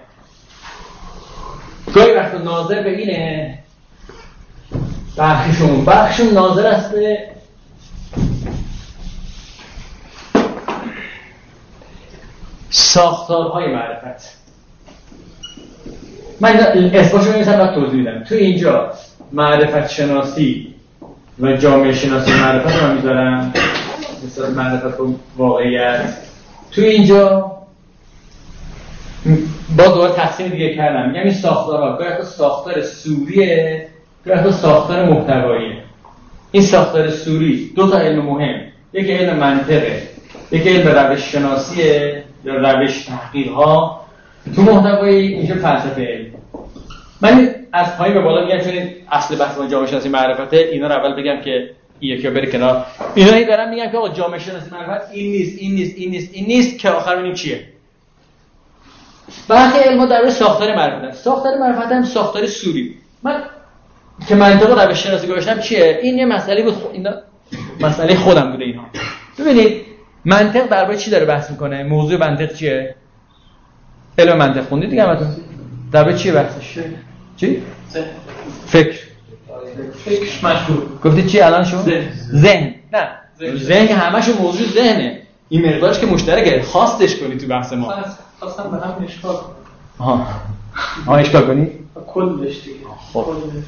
گاهی وقت ناظر به اینه، بخشون ناظر است به ساختارهای معرفت. من اسمشو می‌نویسم بعد توضیح میدم. تو اینجا معرفت شناسی و جامعه شناسی معرفت رو میذارم مثل معرفت و واقعیت. تو اینجا با دوباره تقسیم دیگه کردم، میگم این ساختارها گاهی وقتا ساختار سوریه، گاهی وقتا ساختار محتواییه. این ساختار سوری دو تا علم مهم، یکی علم منطقه، یکی علم روش شناسیه یا روش تحقیق‌ها. تو محتوایی اینجا فلسفه علم. من از پایین به بالا میگم چون این اصل بحث ما جامعه شناسی معرفته. اینا رو اول بگم که این یکی بره کنار. اینایی دارم میگم که آقا جامعه شناسی معرفت این نیست که آخر ببینیم چیه. برخی علم‌ها در ساختار معرفت. ساختار معرفت هم ساختار سوری. من که منطق و روش شناسی گذاشتم چیه؟ این یه مسئله بود، اینا مسئله خودم بوده اینها. ببینید منطق درباره چی داره بحث میکنه؟ موضوع منطق چیه؟ علم منطق خوندید دیگه همتون؟ درباره چیه بحثش؟ چی؟ فکر مشهور. گفتید چی الان شما؟ ذهن. نه ذهن که همشون موضوع ذهنه. این مقدارش که مشترکه، خواستش کنی تو بحث ما. خواستم به هم اشکال کنم. اشکال کنی؟ کلش دیگه. خب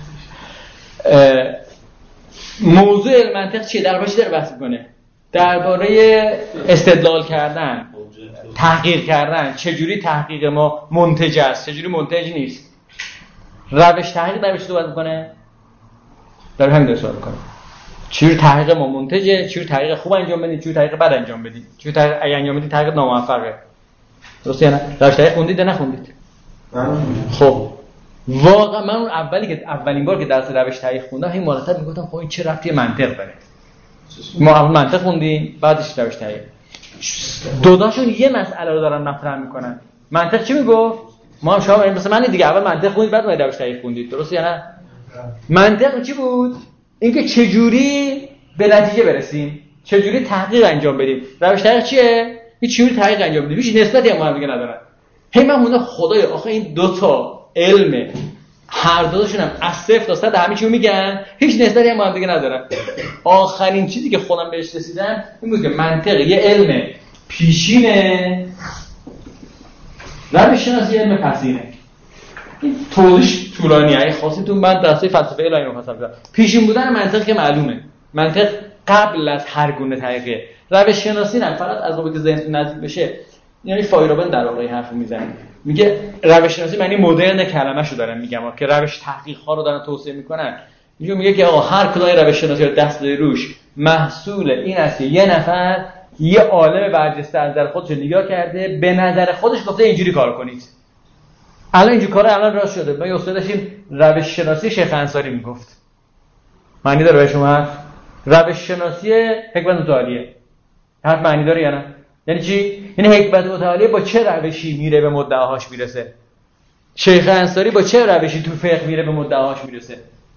موضوع علم منطق چیه؟ درباره چی داره بحث میکنه؟ درباره استدلال کردن، تحقیق کردن، چجوری تحقیق ما منتج است، چجوری منتج نیست. روش تحقیق در چی صحبت میکنه؟ در همین داره صحبت میکنه. چجوری تحقیق ما منتجه، چجوری تحقیق خوب انجام بدیم، چجوری تحقیق بد انجام بدیم، چجوری تحقیق انجام بدیم تحقیق ناموفقه. درسته یا نه؟ روش تحقیق خوندید یا نخوندید؟ خب واقعا من اون اولین بار که درس روش تحقیق خوندم همین مرتب میگفتم خب این چه ربطی منطق داره؟ ما اول منطق خوندیم بعدش روش تحقیق. دوتاشون یه مسئله رو دارن مطرح میکنن. منطق چی میگفت؟ ما هم شما مثلا من دیگه اول منطق خوندید بعد روش تحقیق خوندید، درسته یا نه؟ منطق چی بود؟ اینکه چجوری به نتیجه برسیم، چجوری تحقیق انجام بدیم. روش تحقیق چیه؟ این چجوری تحقیق انجام بدیم، هیچ نسبتی هم با هم دیگه ندارن. من موندم خدایا آخه این دو تا علم هر دوشون هم از 0 تا 100 همه چیو میگن، هیچ نسبتی هم با هم دیگه ندارن. آخرین چیزی که خودم بهش رسیدم این بود که منطق یه علم پیشینه، روش شناسی علم پسینه. این توضیح طولانیه، خواستیتون من درسای فلسفه الهی رو خواستم بگم. پیشین بودن منطق که معلومه، منطق قبل از هر گونه تحقیقه. روش شناسی نه، فقط از موقعی که ذهن نزدیک بشه. یعنی فایروبن در واقع حرفو میزنه، میگه روش شناسی معنی مدرن کلمه‌شو دارن میگم که روش تحقیق ها رو دارن توصیه میکنن. میگه که آقا هر کدوم روش شناسی رو دست داری روش محصول این است که یه نفر یه عالم برجسته از نظر خودش نگاه کرده، به نظر خودش گفته اینجوری کار کنید. الان اینجوری کارا الان راست شده. ما یه استاد داشتیم روش شناسی شیخ انصاری میگفت. معنی داره به شما روش شناسی حکمت متعالیه؟ حرف معنی داره یا نه؟ یعنی چی؟ یعنی حکمت متعالیه با چه روشی میره به مدعاهاش میرسه؟ شیخ انصاری با چه روشی تو فقه میره به مدعاهاش میرسه؟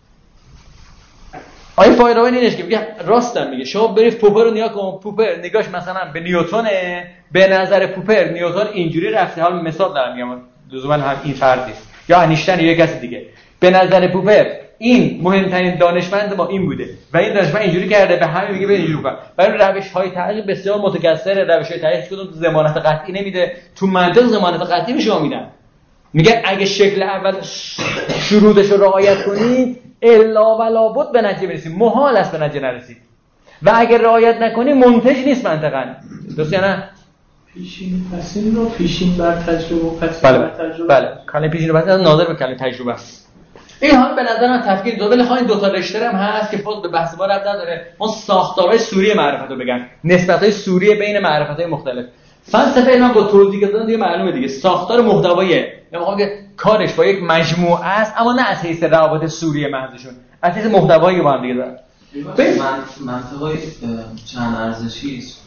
آیه فایروانی اینش که میگه راستم میگه، شما برید پوپر رو نگاه کن، پوپر نگاش مثلا به نیوتونه، به نظر پوپر نیوتن اینجوری رفته، حالا مثال دارم میگم لزوما هم این فرد نیست یا انیشتین یا کسی دیگه، به نظر پوپر این مهمترین دانشمند ما این بوده و این دانشمند اینجوری کرده، به همه میگه به اینجوری کن. برای روش‌های تحقیق بسیار متکثره، روش‌های تحقیق کدوم ضمانت قطعی نمیده، تو منطق ضمانت قطعی به شما میدن. میگه اگه شکل اول شروطش رو رعایت کنید الا ولا بد به نتیجه برسید، محال است به نتیجه نرسید، و اگر رعایت نکنی منتج نیست منطقاً. درست یا نه؟ پیشین پسین رو پیشین بر تجربه و پسین بله. بر تجربه. بله کلمه پیشین بر تجربه ناظر به کلمه تجربه است. این حال به نظر من تفکیک دو، ولی خواهید دو تا رشته هم هست که خود به بحث ما ربط نداره. ما ساختارهای سوری معرفت رو بگن، نسبت‌های سوری بین معرفت‌های مختلف. فلسفه اینا با توضیح دادن دیگه معلومه دیگه، ساختار محتوایی میگم که کارش با یک مجموعه است، اما نه از حیث روابط سوری محضشون، از حیث محتوایی با هم دیگه دارن. منطقای چند ارزشی است،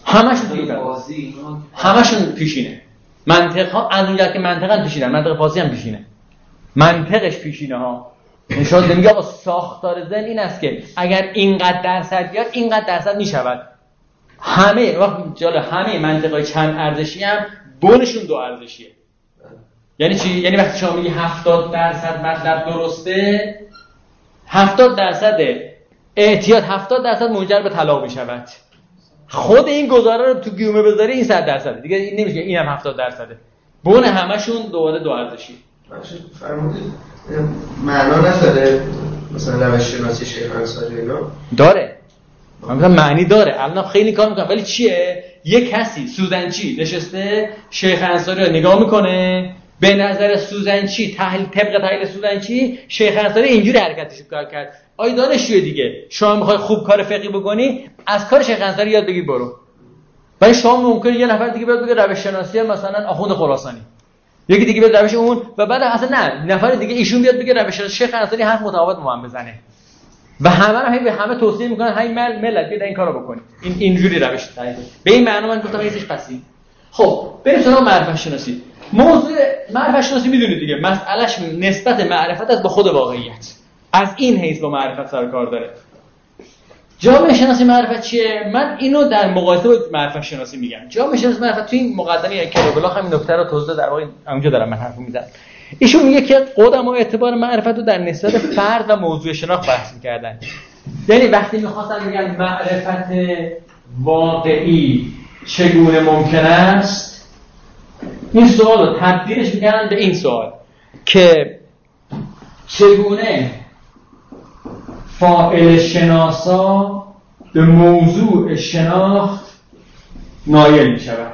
همشون پیشینه. منطق ها از اونجا که منطقاً پیشینه، منطق فارسی هم پیشینه، منطقش پیشینه ها. نشون میگه آقا ساختار ذهن این است که اگر اینقدر درصد بیاد اینقدر درصد میشود. همه منطقای چند ارزشی هم بونشون دو ارزشیه. یعنی چی؟ یعنی وقتی شما میگی 70% مطلب درسته، 70% اعتیاد 70% منجر به طلاق میشود. خود این گزاره رو تو گیومه بذاری این 100% دیگه این نمیشه، اینم 70%. بون همشون دوباره دو ارزشی. فرمودید معنا نداره مثلا روش شناسی شیخ انصاری اینا داره، مثلا معنی داره، الان خیلی کار میکنم، ولی چیه؟ یک کسی سوزنچی نشسته شیخ انصاری رو نگاه میکنه، به نظر سوزنچی طبق تحلیل سوزنچی شیخ انصاری اینجوری حرکتش کار کرد. آی دانشجوی دیگه شما میخوای خوب کار فقهی بکنی، از کار شیخ انصاری یاد بگیر برو. ولی شما ممکنه یه نفر دیگه بیاد بگه روش شناسی مثلا آخوند خراسانی، یکی دیگه بیاد روش اون، و بعد اصلا نه نفر دیگه ایشون بیاد بگه روش شیخ انصاری حرف متفاوت با هم بزنه و همه توصیه میکنن همین ملت بیاد این کارو بکنید. این اینجوری روش تعریف. به این معنا من گفتم یکیش پسی. خب بریم سراغ معرفت شناسی. موضوع معرفت شناسی میدونید دیگه، مسئلهش نسبت معرفت است به خود واقعیت. از این حیث با معرفت سر کار داره. جامعه شناسی معرفت چیه؟ من اینو در مقایسه با معرفت شناسی میگم. جامعه شناسی معرفت تو این مقدمه کلابلاخ همین نکته رو توضیح در واقع اونجا دارم من حرفو میزنم. ایشون میگه که قدما اعتبار معرفت رو در نسبت فرد و موضوع شناخت بحث می‌کردن. یعنی وقتی می‌خواستن بگن معرفت واقعی چگونه ممکن است، این سوال رو تبدیلش می‌کردن به این سوال که چگونه فاعل شناسا به موضوع شناخت نایل می‌شود.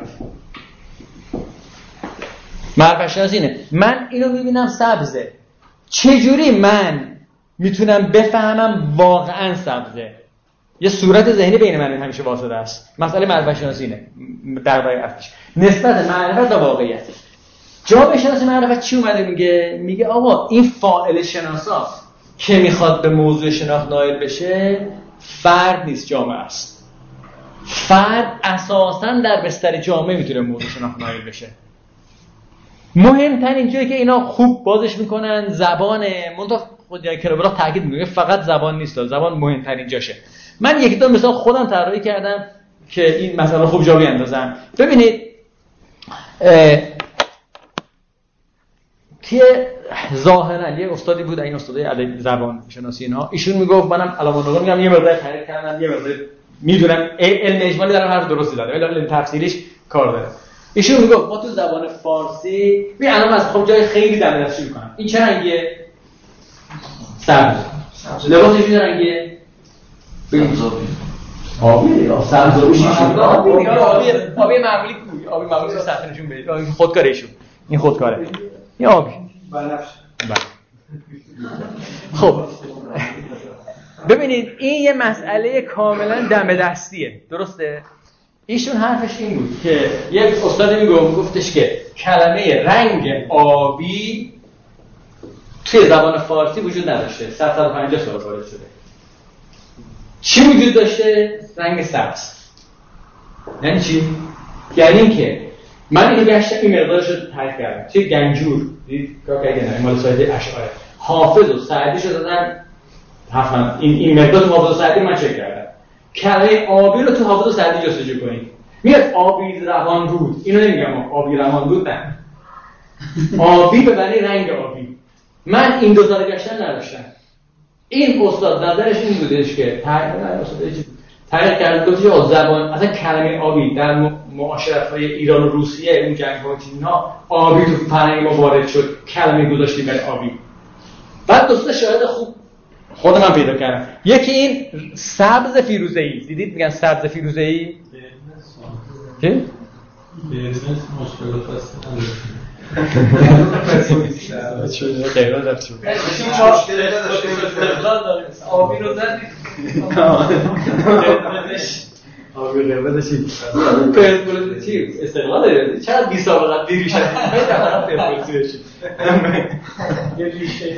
معرفت شناسی اینه، من اینو میبینم سبزه، چجوری من میتونم بفهمم واقعا سبزه؟ یه صورت ذهنی بین من همیشه واسطه است. مسئله معرفت شناسی اینه در واقع اصلش نسبت معرفت و واقعیت. جامعه شناسی معرفت چی اومده میگه آقا این فاعل شناسا که میخواد به موضوع شناخت نایل بشه فرد نیست، جامعه است. فرد اساساً در بستر جامعه میتونه موضوع شناخت نایل بشه. مهمترین جایی که اینا خوب بازش میکنن زبانه. منتها خود کلابلاخ تاکید میکنه فقط زبان نیست، زبان مهمترین جاشه. من یکی دو مثال خودم طراحی کردم که این مسئله خوب جا بیاندازم. ببینید که ظاهرا یه استادی بود، این استادای ادبی زبان شناسی اینا، ایشون میگفت منم علامه نقل میگم یه مقدار تحقیق کردم، یه مقدار میدونم علم اجمالی دارم، حرف درستی داره ولی علم تفسیریش کار داره. ایشون میگفت ما تو زبان فارسی الان از خب جای خیلی دم دستشویی میکنم. این چه رنگیه؟ سبز. لباسش چه رنگیه؟ آبی یا سبز و روشی شد. آبی معمولی کوی، آبی معمولی سطح نشون بدید. این خودکاره ایشون. این خودکاره. این آبی. بنفش. خب ببینید این یه مسئله کاملا دم دستیه، درسته؟ ایشون حرفش این بود که یک استادی میگفتش که کلمه رنگ آبی توی زبان فارسی وجود نداشته، 150 سال وارد شده. چی وجود داشته؟ رنگ سبز. یعنی چی؟ یعنی اینکه من اینو گشتم این مقدارش رو تعریف کردم توی گنجور دید کار کردن مال ساید اشعار حافظ و سعدی شو دادن حتما این مقدار حافظ و سعدی من چک کردم کلمه آبی رو تو حافظ و سعدی جستجو کنید میاد آبی روان بود اینو نمیگم آبی روان بود نه آبی به معنی رنگ آبی من این دو تا رو گشتم نداشتم این استاد نظرش این بودش که تحقیق کرد گفت یا زبان اصلا کلمه آبی در معاشرت‌های ایران و روسیه اون جنگ‌ها و چیزها آبی تو فرهنگ ما وارد شد کلمه گذاشتیم برای آبی بعد دوست شاهد خوب خود من پیدا کردم یکی این سبز فیروزه‌ای دیدید میگن سبز فیروزه‌ای چی؟ بیرنس مشکلات هست خیلی رفت شد آبی رو زدید آبی قرمزشی پرسپولیس چی؟ استقلال دارید؟ چقدر بی سابقه بی ریشه خیلی طرف پرسپولیسی بشید یه ریشه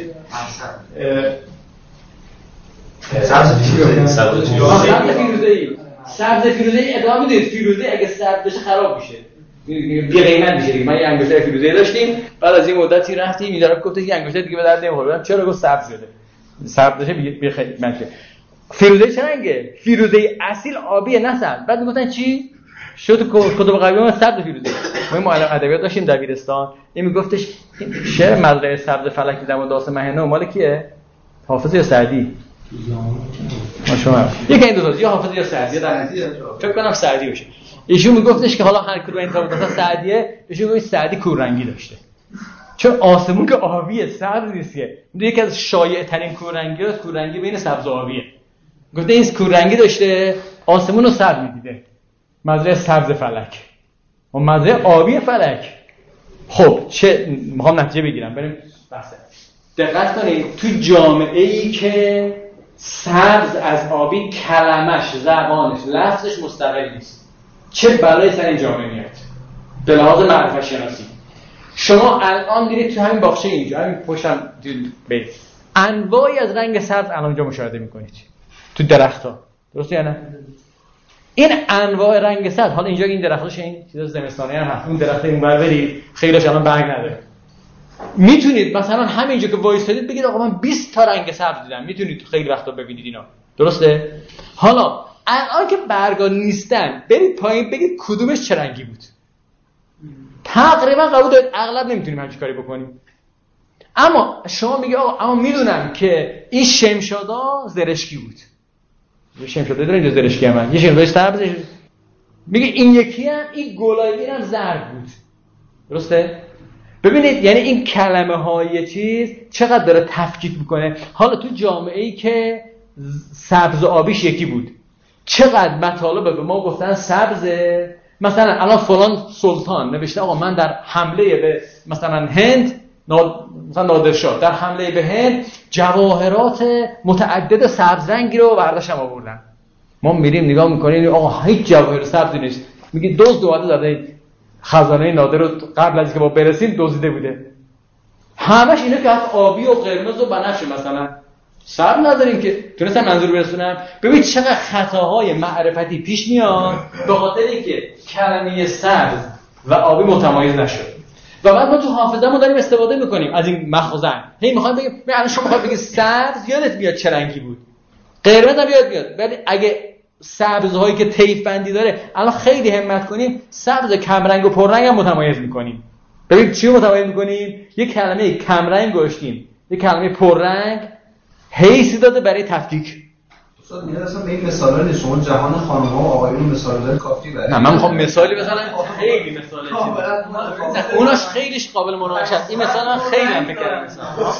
سبز فیروزه‌ای ادامه میدید فیروزه اگه سبز بشه خراب میشه بی قیمت میشه دیگه من یه انگشتر فیروزه‌ای داشتیم بعد از این مدتی رفتیم این طرف گفت که انگشتر دیگه به درد نمیخوره چرا گفت سبز شده سبز بشه بی قیمت شه فیروزه چه رنگه فیروزه اصیل آبیه نه سبز بعد میگفتن چی شد کتب قدیمی ما سبز فیروزه ما معلم ادبیات داشتیم دبیرستان این میگفتش شعر مزرعه سبز فلک دیدم و داس مهنه مال کیه حافظ یا سعدی ماشاءالله یکی این دو تا یا حافظ یا سعدی فکر کنم سعدی باشه ایشون میگفتش که حالا هر کدوم انتخاب مثلا سعدیه ایشون میگه سعدی کوررنگی داشته چون آسمون که آبیه سبز نیست که یکی از شایع ترین کوررنگی‌ها کوررنگی بین سبز و آبیه گفته این کوررنگی داشته آسمون رو سبز می‌دیده مزرعه سبز فلک و مزرعه آبی فلک خب چه میخوام نتیجه بگیرم بریم بحث دقت کنید تو جامعه‌ای که سبز از آبی کلمش زبانش لفظش مستقل نیست چه بلایی سر این جامعه میاد به لحاظ معرفت شناسی شما الان دیدید تو همین باغچه اینجا همین پشتم برید انواعی از رنگ سبز الان اینجا مشاهده میکنید تو درخت‌ها درسته یا نه این انواع رنگ سبز حالا اینجا این درختاش این چیزا زمستانی هم هست اون درخت اینور برید خیلیش الان برگ نداره میتونید مثلا همینجا که وایسادید بگید آقا من 20 تا رنگ سبز دیدم میتونید خیلی وقتا ببینید اینا درسته حالا الان که برگا نیستن برید پایین بگید کدومش چه رنگی بود تقریبا قبول دارید اغلب نمیتونیم همچین کاری بکنیم اما شما میگه آقا اما میدونم که این شمشادا زرشکی بود یه شمشادا داره اینجا زرشکی هم یه شمشادا سبز میگه این یکی هم این گلابی هم زرد بود درسته ببینید یعنی این کلمه های چیز چقدر داره تفکیک میکنه حالا تو جامعه ای که سبز و آبیش یکی بود چقدر مطالبه به ما گفتن سبزه مثلا الان فلان سلطان نوشته آقا من در حمله به مثلا هند مثلا نادرشاه در حمله به هند جواهرات متعدد سبز رنگی رو برداشتم آوردن ما میریم نگاه میکنیم آقا هیچ جواهر سبزی نیست میگه دزد اومده داده خزانه نادر رو قبل از اینکه ما برسیم دزدیده بوده همش اینه که آبی و قرمز و بنفشه مثلا سبز نداریم که تونستم منظور برسونم ببین چقدر خطاهای معرفتی پیش میاد به خاطر اینکه کلمه سبز و آبی متمایز نشد و بعد ما تو حافظه‌مون داریم استفاده میکنیم از این مخزن هی میخوایم بگیم الان شما میخواید بگید سبز یادت میاد چه رنگی بود قرمز هم یاد میاد ولی اگه سبزهایی که طیف بندی داره الان خیلی همت کنیم سبز کم رنگ و پر رنگ هم متمایز میکنیم ببین چی رو متمایز میکنیم یک کلمه کم رنگ گذاشتیم یک کلمه پر رنگ حیثی داده برای تفکیک استاد میاد اصلا به این مثالا نیست شما جهان خانم‌ها و آقایون مثال داره کافی برای نه من میخوام مثالی بزنم خیلی مثاله اوناش خیلیش قابل مناقشه است این مثال من خیلی هم فکر مثلا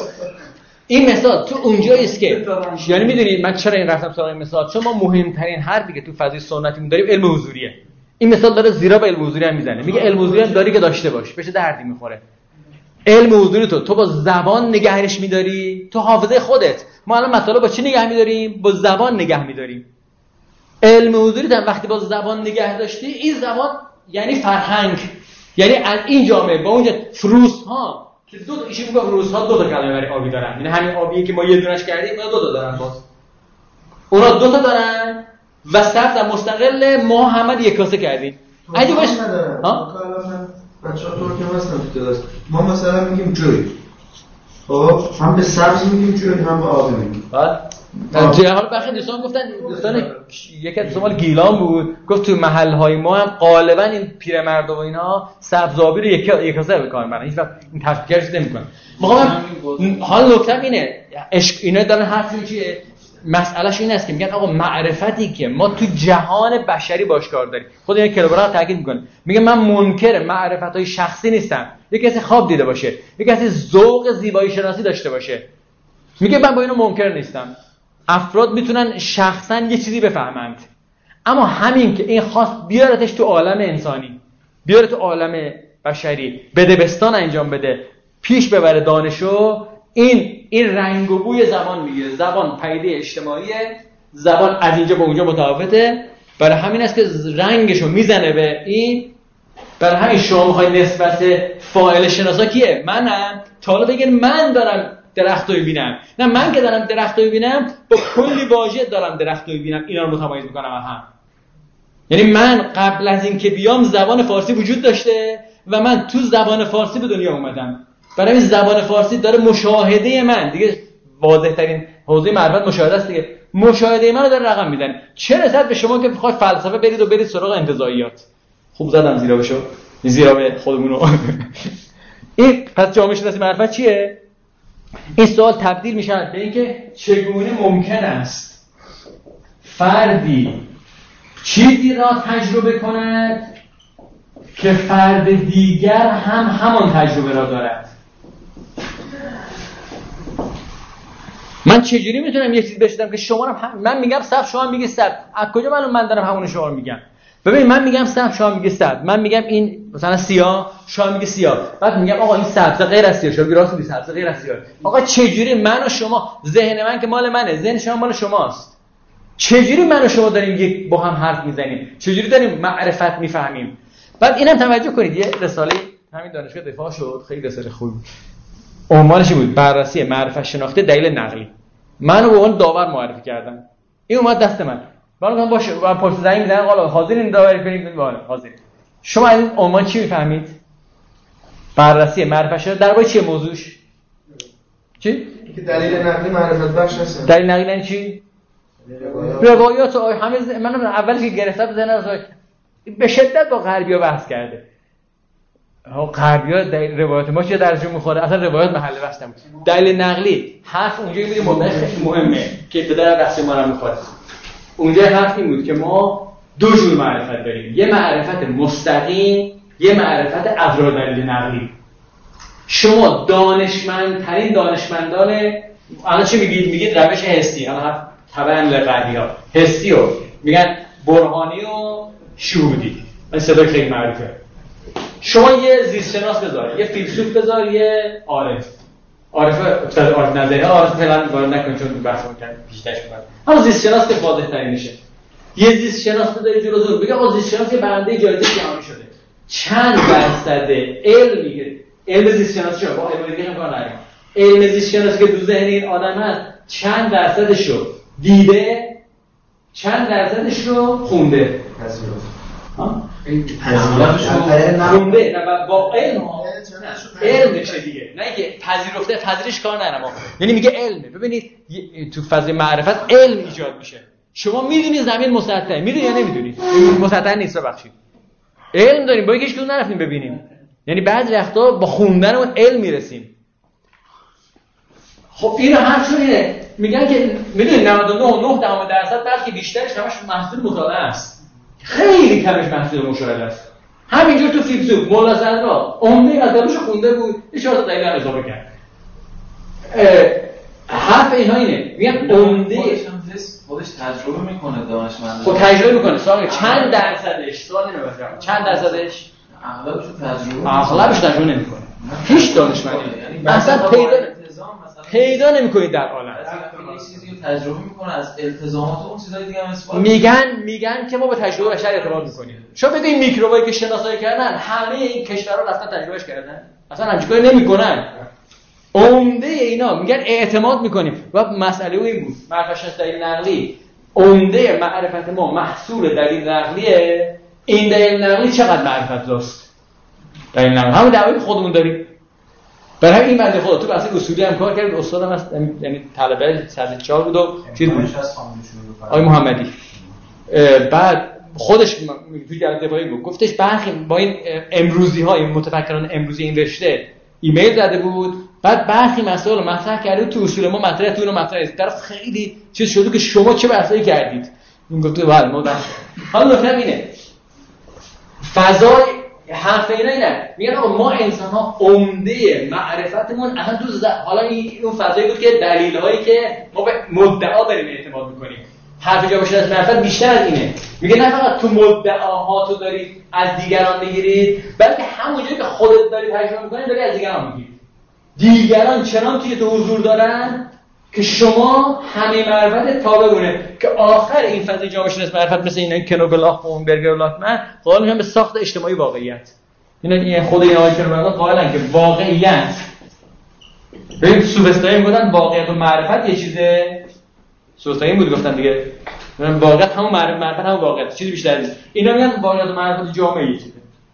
این مثال تو اونجایی است که یعنی میدونید من چرا این رفتم سراغ این مثال چون ما مهمترین حرفی که تو فضای سنتی داریم علم حضوریه این مثال داره زیرا به علم حضوری هم میزنه میگه علم حضوری هم داری که داشته باش بهش دردی میخوره علم حضوری تو با زبان نگهش میداری تو حافظه خودت ما الان مطالب با چی نگه میداریم با زبان نگه میداریم علم حضوری هم وقتی با زبان نگه داشتی این زبان یعنی فرهنگ یعنی از این جامعه با اونجا فروس ها که دو تا ایشون میگه فروس ها دو تا کلمه برای آبی دارن یعنی همین آبیه که ما یه دونش کردیم اونا دو تا دارن باز اونا دو تا دارن و سبز مستقل ما همه یک کاسه کردیم اگه باش بچه‌ها تو که هستن تو کلاس ما مثلا میگیم جوی، خب هم به سبز میگیم جوی هم به آبی میگیم. حالا بخیر دوستان گفتن، دوستان یکی از دوستان گیلان بود گفت تو محل‌های ما هم غالبا این پیرمرد و اینا سبزابی رو یکاسر به کار میبرن، هیچ وقت این تفکیکش نمیکنن. حالا نکته اینه اینا دارن حرفشون چیه؟ مسئلهش این است که میگن آقا معرفتی که ما تو جهان بشری باش کار داریم، خود این کلبرا تاکید میکنه، میگه من منکر معرفت‌های شخصی نیستم، یکی کسی خواب دیده باشه، یکی کسی ذوق زیبایی شناسی داشته باشه، میگه من با اینو منکر نیستم. افراد میتونن شخصا یه چیزی بفهمند، اما همین که این خواست بیارتش تو عالم انسانی، بیاره تو عالم بشری، بدبستان انجام بده، پیش ببره دانشو، این رنگ و بوی زبان میگیره. زبان پدیده اجتماعیه، زبان از اینجا به اونجا متفاوته، برای همین است که رنگشو میزنه به این. برای همین شما میخوای نسبت فاعل شناسا کیه؟ منم. تا حالا بگین من دارم درختو میبینم، نه من که دارم درختو میبینم با کلی واژه دارم درختو میبینم، اینا رو متمایز میکنم از هم. یعنی من قبل از این که بیام زبان فارسی وجود داشته و من تو زبان فارسی به دنیا اومدم. برای این زبان فارسی داره مشاهده من، دیگه واضح ترین حوزه معرفت مشاهده است دیگه، مشاهده من رو داره رقم میزنه. چه رسد به شما که بخواید فلسفه برید سراغ انتزاعیات. خوب زدم زیرا بشو، زیرا به خودمونو. این پس جامعه شناسی معرفت چیه؟ این سوال تبدیل میشه به اینکه چگونه ممکن است فردی چیزی را تجربه کند که فرد دیگر هم همان تجربه را دارد. من چجوری میتونم یه چیز بشدم که شما هم من میگم صد، شما میگی صد، از کجا من دارم همون شما میگم؟ ببین من میگم صد، شما میگی صد، من میگم این مثلا سیاه، شما میگی سیاه، بعد میگم آقا این سبز غیر از سیاه، شما میگی راست میگی سبز غیر از سیاه. آقا چجوری من و شما، ذهن من که مال منه، ذهن شما مال شماست، چجوری من و شما داریم یک با هم حرف میزنیم، چجوری داریم معرفت میفهمیم؟ بعد اینم توجه کنید یه رساله همین دانشگاه دفاع شد، خیلی رساله خوبی بود، عنوانش بود بررسی معرفت شناخته دلیل نقلی. منو به عنوان داور معرفی کردن، این اومد دست من، من باشه با پشت زنگ میزنن حالا حاضرین داوری کنید؟ باشه حاضرین. شما از این عنوان چی میفهمید؟ بررسی معرفت شناخته درباره چیه موضوعش؟ چی؟ که دلیل نقلی معرفت بخش هست. دلیل نقلی یعنی چی؟ روایات همه من اولش که گرفتم ذهنم به شدت با غربی‌ها بحث کرده. غربی‌ها روایات ما چه درجه می‌خوره؟ اصلا روایات محل بحث نبود. دلیل نقلی حرف اونجا می‌بینیم موضوع خیلی مهمه که به در بحث ما هم می‌خوره. اونجا حرف این بود که ما دو جور معرفت داریم، یه معرفت مستقیم، یه معرفت عبر دلیل نقلی. شما دانشمندترین دانشمندان الان چی میگید روش حسی، الان طبعا لغوی‌ها حسی رو میگن برهانی و شهودی، این صدای خیلی معروفه. شما یه زیست شناس بذار، یه فیلسوف بذار، یه عارف نظریه عارف فعلا وارد نکنید چون بحث می‌کنم پیش‌تاش می‌کنم، اما زیست شناس که واضح ترین میشه. یه زیست شناس بذاری جلو زور بگه آقا زیست شناس که برنده جایزه جهانی شده، چند درصد علمی که علم زیست شناسی شو با علم دیگه هم کار نداریم، علم زیست شناسی که تو ذهن این آدم هست چند درصدش رو دیده، چند درصدش رو خونده، خونده نه با علم چه دیگه، نه که پذیرفته پذیرش کار ندارم، یعنی میگه علمه. ببینید تو فضای معرفت علم ایجاد میشه. شما میدونی زمین مسطحه، میدونی یا نمیدونی؟ مسطح نیست، ببخشید علم داریم، با یکیش کدوم نرفتیم ببینیم. یعنی بعضی وقتا با خوندن اون علم میرسیم. خب اینو حرفشون اینه، میگن که میدونی 99.9% بلکه بیشترش همش محصول مطالعه است، خیلی کمش محصول مشاهده است. همینجور تو فیلسوف مولا صدرا عمده ادبش خونده بود، یه 4 تا دلیل هم اضافه کرد. حرف اینها اینه، میگن عمده خودش تجربه میکنه دانشمند. خب تجربه میکنه، سوال چند درصدش؟ سوال اینو بپرسم چند درصدش؟ اغلبش تجربه نمیکنه. هیچ دانشمندی اصلا پیدا نمیکنید در عالم. یه چیزی رو تجربه میکنه از التزامات اون چیزای دیگه هم استفاده میگن که ما به تجربه بشر اعتماد میکنیم. شما ببین میکروبایی که شناسایی کردن همه این کشورها رفتن تجربهش کردن، اصلا همچین کاری نمیکنن. عمده اینا میگن اعتماد میکنیم. و مسئله این بود معرفت دلیل نقلی، عمده معرفت ما محصول دلیل نقلیه این دلیل نقلی چقدر معرفت داشت؟ دلیل نقلی همون دعوایی خودمون داریم. برای این بنده خدا تو بحث اصولی هم کار کرد، استادم هست، یعنی طلبه سطح 4 بود و چیز بود، آقای محمدی. بعد خودش تو جلسه دفاعی بود، گفتش برخی با این امروزی ها، این متفکران امروزی این رشته ایمیل زده بود، بعد برخی مسائل رو مطرح کرده تو اصول ما مطرح تو اینو مطرح است، طرف خیلی چیز شده که شما چه بحثایی کردید. اون گفت بله ما حالا نکته اینه فضای حرف اینه میگن آقا ما انسان ها عمده معرفتمون اصلا تو حالا اون فضایی بود که دلیل‌هایی که ما به مدعا داریم اعتماد می‌کنیم. حرف جامعه شناسی معرفت بیشتر از اینه، میگه نه فقط تو مدعاهاتو دارید از دیگران بگیرید، بلکه همونجوری که خودت داری تجربه می‌کنی داری از دیگران می‌گیری. دیگران چنان توی تو حضور دارن که شما همه معرفت تابع بونه که آخر این فضای جامعه شناسی معرفت مثل اینا کنوبلاخ و برگر و لاکمن قائل میشن به ساخت اجتماعی واقعیت. این خود این آقای کنوبلاخ قائلن که واقعیت ببین سوفسطایی میگفتن واقعیت و معرفت یه چیزه، سوفسطایی بود گفتن دیگه واقعیت همون معرفت همون واقعیت چیزی بیشتر نیست. اینا میگن واقعیت و معرفت جامعه یه چیزه.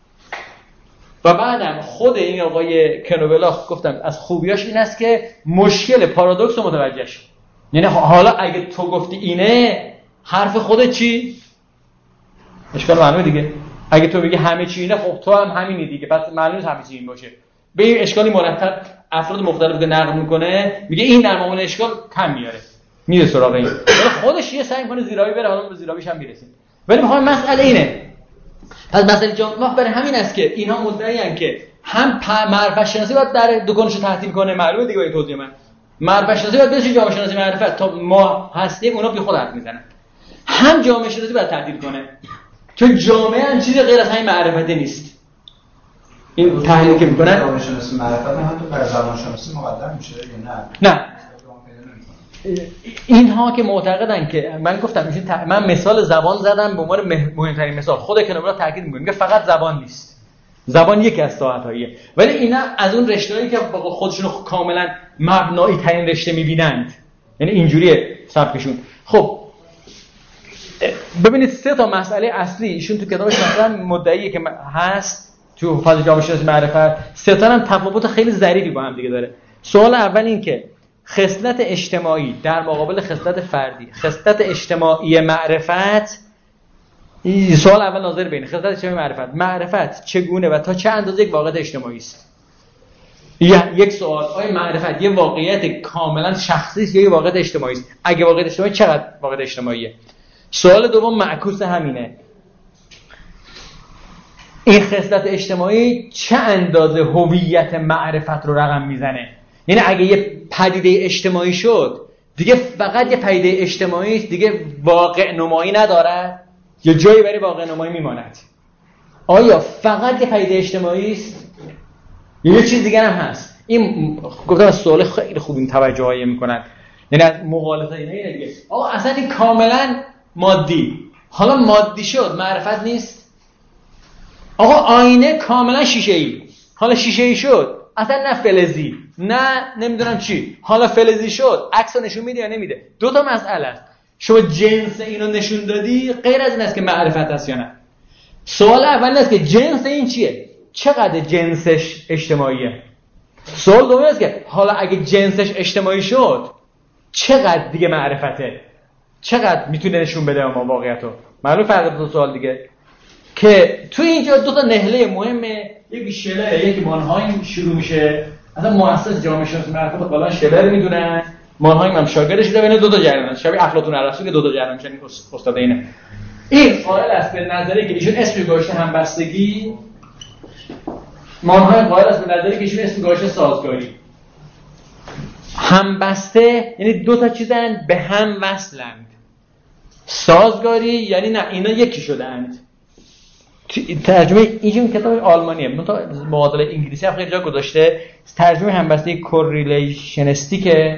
و بعدم خود این آقای کنوبلاخ گفتم از خوبیاش این است که مشکل پارادوکس رو متوجه شد. یعنی حالا اگه تو گفتی اینه حرف خودت چی؟ اشکال معلومه دیگه. اگه تو بگی همه چی اینه خب تو هم همینی دیگه، پس معلومه همه چی این باشه. به این اشکالی مرتب افراد مختلف که نقد میکنه میگه این در مقابل اشکال کم میاره، میره سراغ این. ولی خودش یه سعی میکنه زیرایی بره، حالا به زیراییش هم میرسیم. ولی میخوام مسئله اینه. پس مسئله جامعه برای همین است که اینها مدعیان که هم معرفت شناسی باید در دکانشو تعطیل کنه، معلومه دیگه این توضیح من. معرفت شناسی باید بشه جامعه شناسی معرفت تا ما هستیم اونا بی خود حرف میزنن. هم جامعه شناسی باید تعطیل کنه. چون جامعه هم چیز غیر از همین معرفت نیست. این تحلیلی که میکنن جامعه شناسی معرفت هم تو بر زبان شناسی مقدم میشه یا نه؟ نه. اینها که معتقدن که من گفتم من مثال زبان زدم به عنوان مهمترین مثال. خود کنوبلاخ تاکید میکنه میگه فقط زبان نیست، زبان یکی از ساعتاییه، ولی اینا از اون رشته‌ای که خودشونو کاملا مبنایی ترین رشته میبینند، یعنی اینجوریه سبکشون. خب ببینید سه تا مسئله اصلی ایشون تو کتابش مثلا مدعیه که هست تو فاز جامعه شناسی معرفت، سه تا هم تفاوت خیلی ظریفی با هم دیگه داره. سوال اول این که خصلت اجتماعی در مقابل خصلت فردی، خصلت اجتماعی معرفت، سوال اول ناظر بین خصلت اجتماعی معرفت چگونه و تا چه اندازه یک واقعیت اجتماعی است. یک سوال، آیا معرفت یه واقعیت کاملا شخصی است یا یه واقعیت اجتماعی است؟ اگه واقعیت اجتماعی چقدر واقعیت اجتماعیه؟ سوال دوم معکوس همینه، این خصلت اجتماعی چه اندازه هویت معرفت رو رقم میزنه؟ یعنی اگه یه پدیده اجتماعی شد دیگه فقط یه پدیده اجتماعی است، دیگه واقع نمایی نداره یا جایی برای واقع نمایی میماند؟ آیا فقط یه پدیده اجتماعی است یا یه چیز دیگر هم هست؟ این گفتم از سوال خیلی خوب این توجهایی میکنن، یعنی از مغالطه اینه دیگه آقا اصلا این کاملا مادی، حالا مادی شد معرفت نیست؟ آقا آینه کاملا شیشه‌ای، حالا شیشه‌ای شد اصلا نه فلزی نه نمیدونم چی، حالا فلزی شد عکسو نشون میده یا نمیده؟ دو تا مسئله است. شما جنس اینو نشون دادی غیر از این است که معرفت است یا نه. سوال اول است که جنس این چیه؟ چقدر جنسش اجتماعیه؟ سوال دوم است که حالا اگه جنسش اجتماعی شد چقدر دیگه معرفته؟ چقدر میتونه نشون بده ما واقعیتو؟ معلوم فرق دو سوال دیگه که تو اینجا دو تا نهله مهمه، یکی شلر یکی مانهایم شروع میشه. اصلا مؤسس جامعه شناسی معرفت بالا شلر میدونن، مانهایم هم شاگردش شده، بین دو تا جریان شبیه افلاطون ارسطو که دو تا جریان میشن استاد اینه. این قائل است به نظری که ایشون اسم گذاشته همبستگی، مانهایم قائل است به نظری که ایشون اسم گذاشته سازگاری. همبسته یعنی دو تا چیزن به هم وصلند، سازگاری یعنی نه اینا یکی شدند. ترجمه اینجون کتاب آلمانیه، معادله انگلیسی هم خیلی جا گذاشته. ترجمه همبستگی کوریلیشنستیکه،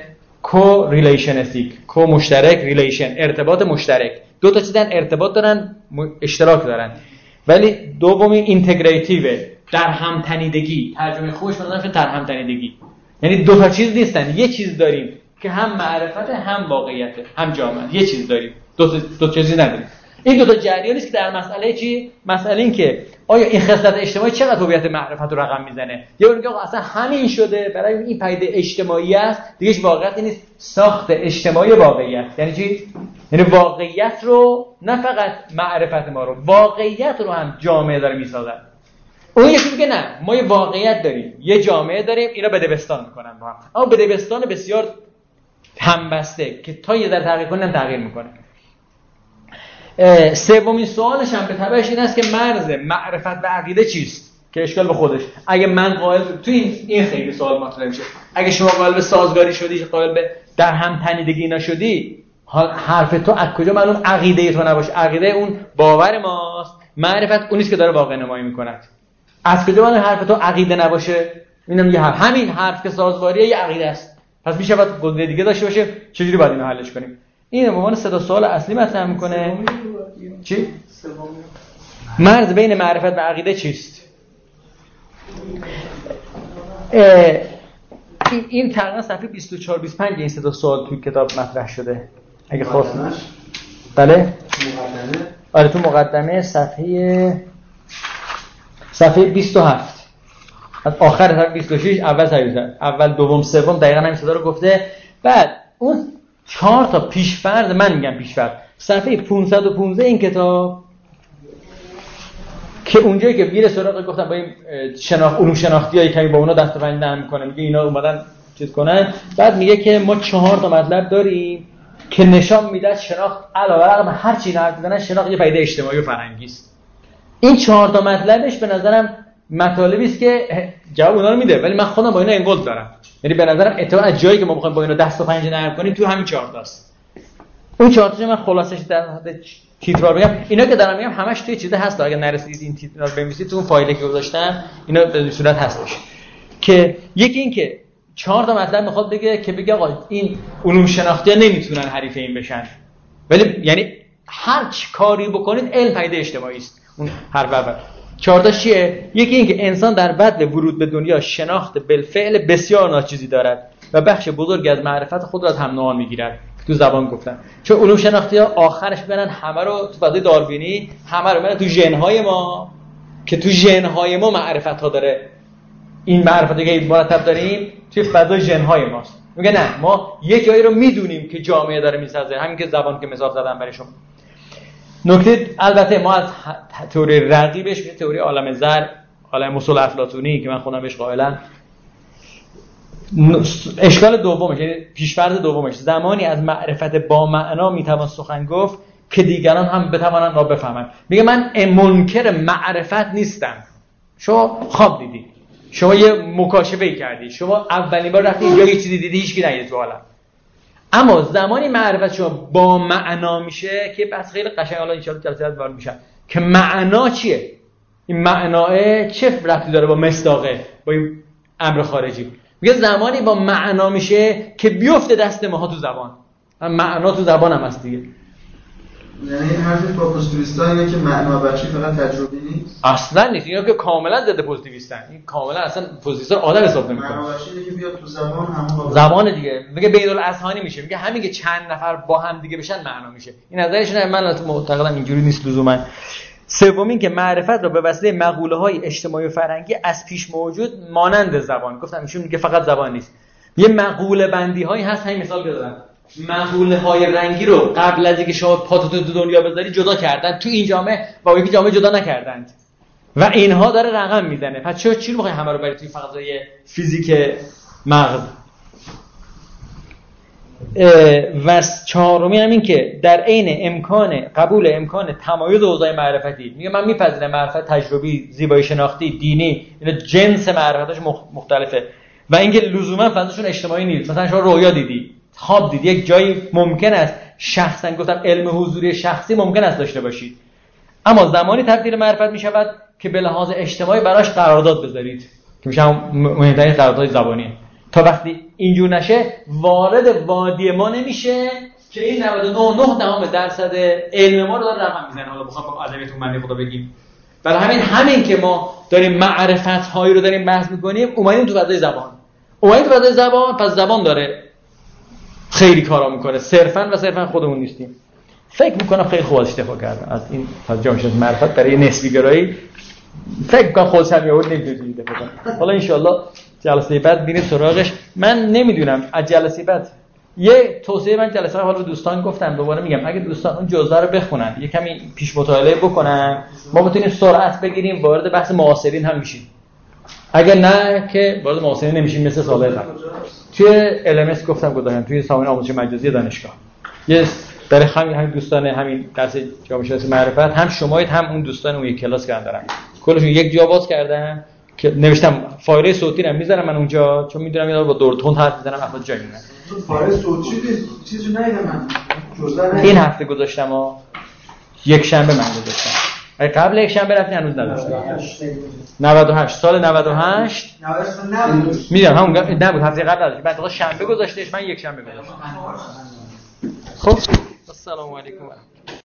کو مشترک، ریلیشن ارتباط مشترک. دو تا چیزن ارتباط دارن، اشتراک دارن، ولی دومی اینتگریتیوه، در هم تنیدگی. ترجمه خوبش مثلا در هم تنیدگی یعنی دو تا چیز نیستن، یه چیز داریم که هم معرفت هم واقعیت هم جامعه، یه چیز داریم، دو چیزی نداریم. این دو تا جریانی است که در مسئله چی؟ مسئله این که آیا این خصلت اجتماعی چقدر هویت معرفت رو رقم میزنه؟ یا اون میگه اصلا همین شده، برای این پدیده اجتماعی است، دیگه هیچ واقعیتی نیست، ساخت اجتماعی واقعیت. یعنی چی؟ یعنی واقعیت رو نه فقط معرفت ما رو، واقعیت رو هم جامعه داره میسازه. اون یکی میگه نه، ما یه واقعیت داریم، یه جامعه داریم، اینا بدبستان میکنن با هم. اما بدبستان بسیار همبسته که تا یه ذره تغییر کنه تغییر میکنه. سومین سوالش هم به تبعش این است که مرز معرفت و عقیده چیست؟ که اشکال به خودش. اگه من قائل تو این خیلی سوال مطرح میشه. اگه شما قائل به سازگاری شدی، قائل به در هم تنیدگی نشدی، حرف تو از کجا معلوم عقیده تو نباشه؟ عقیده اون باور ماست، معرفت اونیست که داره واقع نمایی میکند. از کجا معلوم حرف تو عقیده نباشه؟ اینم یه حرف، همین حرف که سازگاریه یه عقیده است. پس میشه باید گزینه دیگه داشته باشه. چجوری باید اینو حلش کنیم؟ این به عنوان 3 سوال اصلی مطرح میکنه. چی؟ مرز بین معرفت و عقیده چیست؟ این تقریبا صفحه 24 25 این 3 سوال توی کتاب مطرح شده. اگه خواست. بله؟ مقدمه. آره تو مقدمه صفحه 27. از آخر صفحه 26 اول دوم سوم دقیقاً همین صدا رو گفته. بعد اون 4 تا پیش‌فرض، من میگم پیش‌فرض، صفحه 515 این کتاب که اونجایی که میره سراغ گفتم با این علوم شناختیایی که با اونا دست و پنجه نرم میکنه، میگه اینا اومدن چیز کنن. بعد میگه که ما 4 تا مطلب داریم که نشان میده شناخت علاوه بر هر چی حرف میزنن، شناخت یه پدیده اجتماعی و فرهنگی است. این 4 تا مطلبش به نظرم مطالبی است که جواب اونا رو میده، ولی من خودم با اینا انگولد دارم. یعنی به نظرم اتفاقا از جایی که ما بخوایم با اینا دست و پنجه نرم کنیم تو همین 4 تاست. اون 4 تاشو من خلاصش در تیترار بگم. اینا که دارم میگم همش توی چیزه هست، اگه نرسیدید این تیترار بنویسید تو اون فایلی که گذاشتم اینا به صورت هستش. که یکی این که 4 تا مطلب میخواد بگه که بگه آقا این علوم شناختی نمیتونن حریف این بشن، ولی یعنی هر چی کاری بکنید علم پدیده اجتماعی است. اون حرف اول. 4 تا چیه؟ یکی این که انسان در بدو ورود به دنیا شناخت بالفعل بسیار ناچیزی دارد و بخش بزرگی از معرفت خود را از هم نهان میگیرد. تو زبان گفتن، چون علوم شناختی ها آخرش برن همه رو تو فضای داروینی همه رو برن تو ژن‌های ما، که تو ژن‌های ما معرفت ها داره. این معرفتی که مرتب داریم توی فضای ژن‌های ماست. میگه نه، ما یک جایی رو میدونیم که جامعه داره میسازه، همین که زبان که مثال زدم برای شما. نکته البته ما از تئوری رقیبش میشه تئوری عالم زر، عالم اصول افلاطونی که من خودم بهش قائلم. اشکال دومش، یعنی پیش‌فرض دومش، زمانی از معرفت با معنا میتوان سخن گفت که دیگران هم بتوانند را بفهمند. میگه من منکر معرفت نیستم. شما خواب دیدی، شما یه مکاشفه‌ای کردی، شما اولین بار رفتی اینجا یه چیزی دیدی هیچکی ندید تو عالم. اما زمانی معرفت شما با معنا میشه که بس خیلی قشنگ حالا ان شاء الله جلسات وارد میشن که معنا چیه؟ این معناه چه ربطی داره با مصداقه، با این امر خارجی؟ میگه زمانی با معنا میشه که بیفته دست ماها تو زبان. معنا تو زبان هم هست دیگه. یعنی این حرفش با پوزیتیویست‌ها اینه که معنا بخشی فقط تجربی نیست؟ اصلا نیست. اینا که کاملا ضد پوزیتیویستن. این کاملا اصلا پوزیتیویست آدم حساب نمی‌کنه. معنا بخشی اینه که بیاد تو زبان همون زبان دیگه. میگه بین الاذهانی میشه. میگه همین که چند نفر با هم دیگه بشن معنا میشه. این نظرشون من معتقدم اینجوری نیست لزوما. سومین که معرفت را به وسیله مقوله‌های اجتماعی و فرهنگی از پیش موجود مانند زبان. گفتم ایشون میگه فقط زبان نیست. یه مقوله بندی‌هایی هست، همین مثال بزنم. مقوله‌های رنگی رو قبل از اینکه شما پاتو تو دنیا بذاری جدا کردن، تو این جامعه با یکی جامعه جدا نکردند و اینها داره رقم میزنه. پس چرا چی رو می‌خوای همه رو بری توی فضای فیزیک مغز؟ و چهارمی هم این که در عین قبول امکان تمایز اوضاع معرفتی، میگه من میپذیرم معرفت تجربی، زیبایی شناختی، دینی، اینا جنس معرفتش مختلفه و اینکه لزوما فضاشون اجتماعی نیست. مثلا شما رویا دیدی، خواب دیدی، یک جایی ممکن است شخصا گفتم علم حضوری شخصی ممکن است داشته باشید، اما زمانی تبدیل معرفت میشود که به لحاظ اجتماعی براش قرارداد بذارید که میشه مهمترین قرارداد زبانی. تا وقتی اینجور نشه وارد وادی ما نمیشه که این 99.9% علم ما رو داره رقم میزنه. حالا بخوام با ادبیاتون معنی خدا بگیم، برای همین که ما داریم معرفت هایی رو داریم بحث میکنیم، اومدیم تو فضای زبان، پس زبان داره خیلی کارا میکنه، صرفا خودمون نیستیم. فکر میکنم خیلی خوب ازش دفاع کردم از این جامعه شناسی معرفت برای نسبی گرایی. فکر کنم خودش هم یهو نمیتونه دفاع کنه. حالا ان شاءالله جلسه بعد میریم سراغش. من نمیدونم از جلسه بعد یه توصیه من جلسه حالا به دوستان گفتم، دوباره میگم اگه دوستان اون جزء رو بخونن یه کمی پیش مطالعه بکنن ما بتونیم سرعت بگیریم وارد بحث معاصرین هم میشیم. اگر نه که وارد معاصرین نمیشیم مثل سال قبل. توی LMS گفتم گذاشتم توی سامانه آموزش مجازی دانشگاه یه برای همین دوستان همین درس جامعه شناسی معرفت هم شمایید هم اون دوستان اون یک کلاس که دارن کلشون یک جا باز کردن که نوشتم فایل صوتی رو میذارم من اونجا چون میدونم اینا با دور تون حرف میزنم افراد جای میمونن. فایل صوتی چیزی ندیدم من این هفته گذاشتم و یک شنبه من گذاشتم. اگه قبل یک شنبه رفتین هنوز نداشتم. 98 سال 98 میدونم همون نبود هفته قبل نداشت بعد آقا شنبه گذاشتهش من یک شنبه گذاشتم. خب السلام علیکم.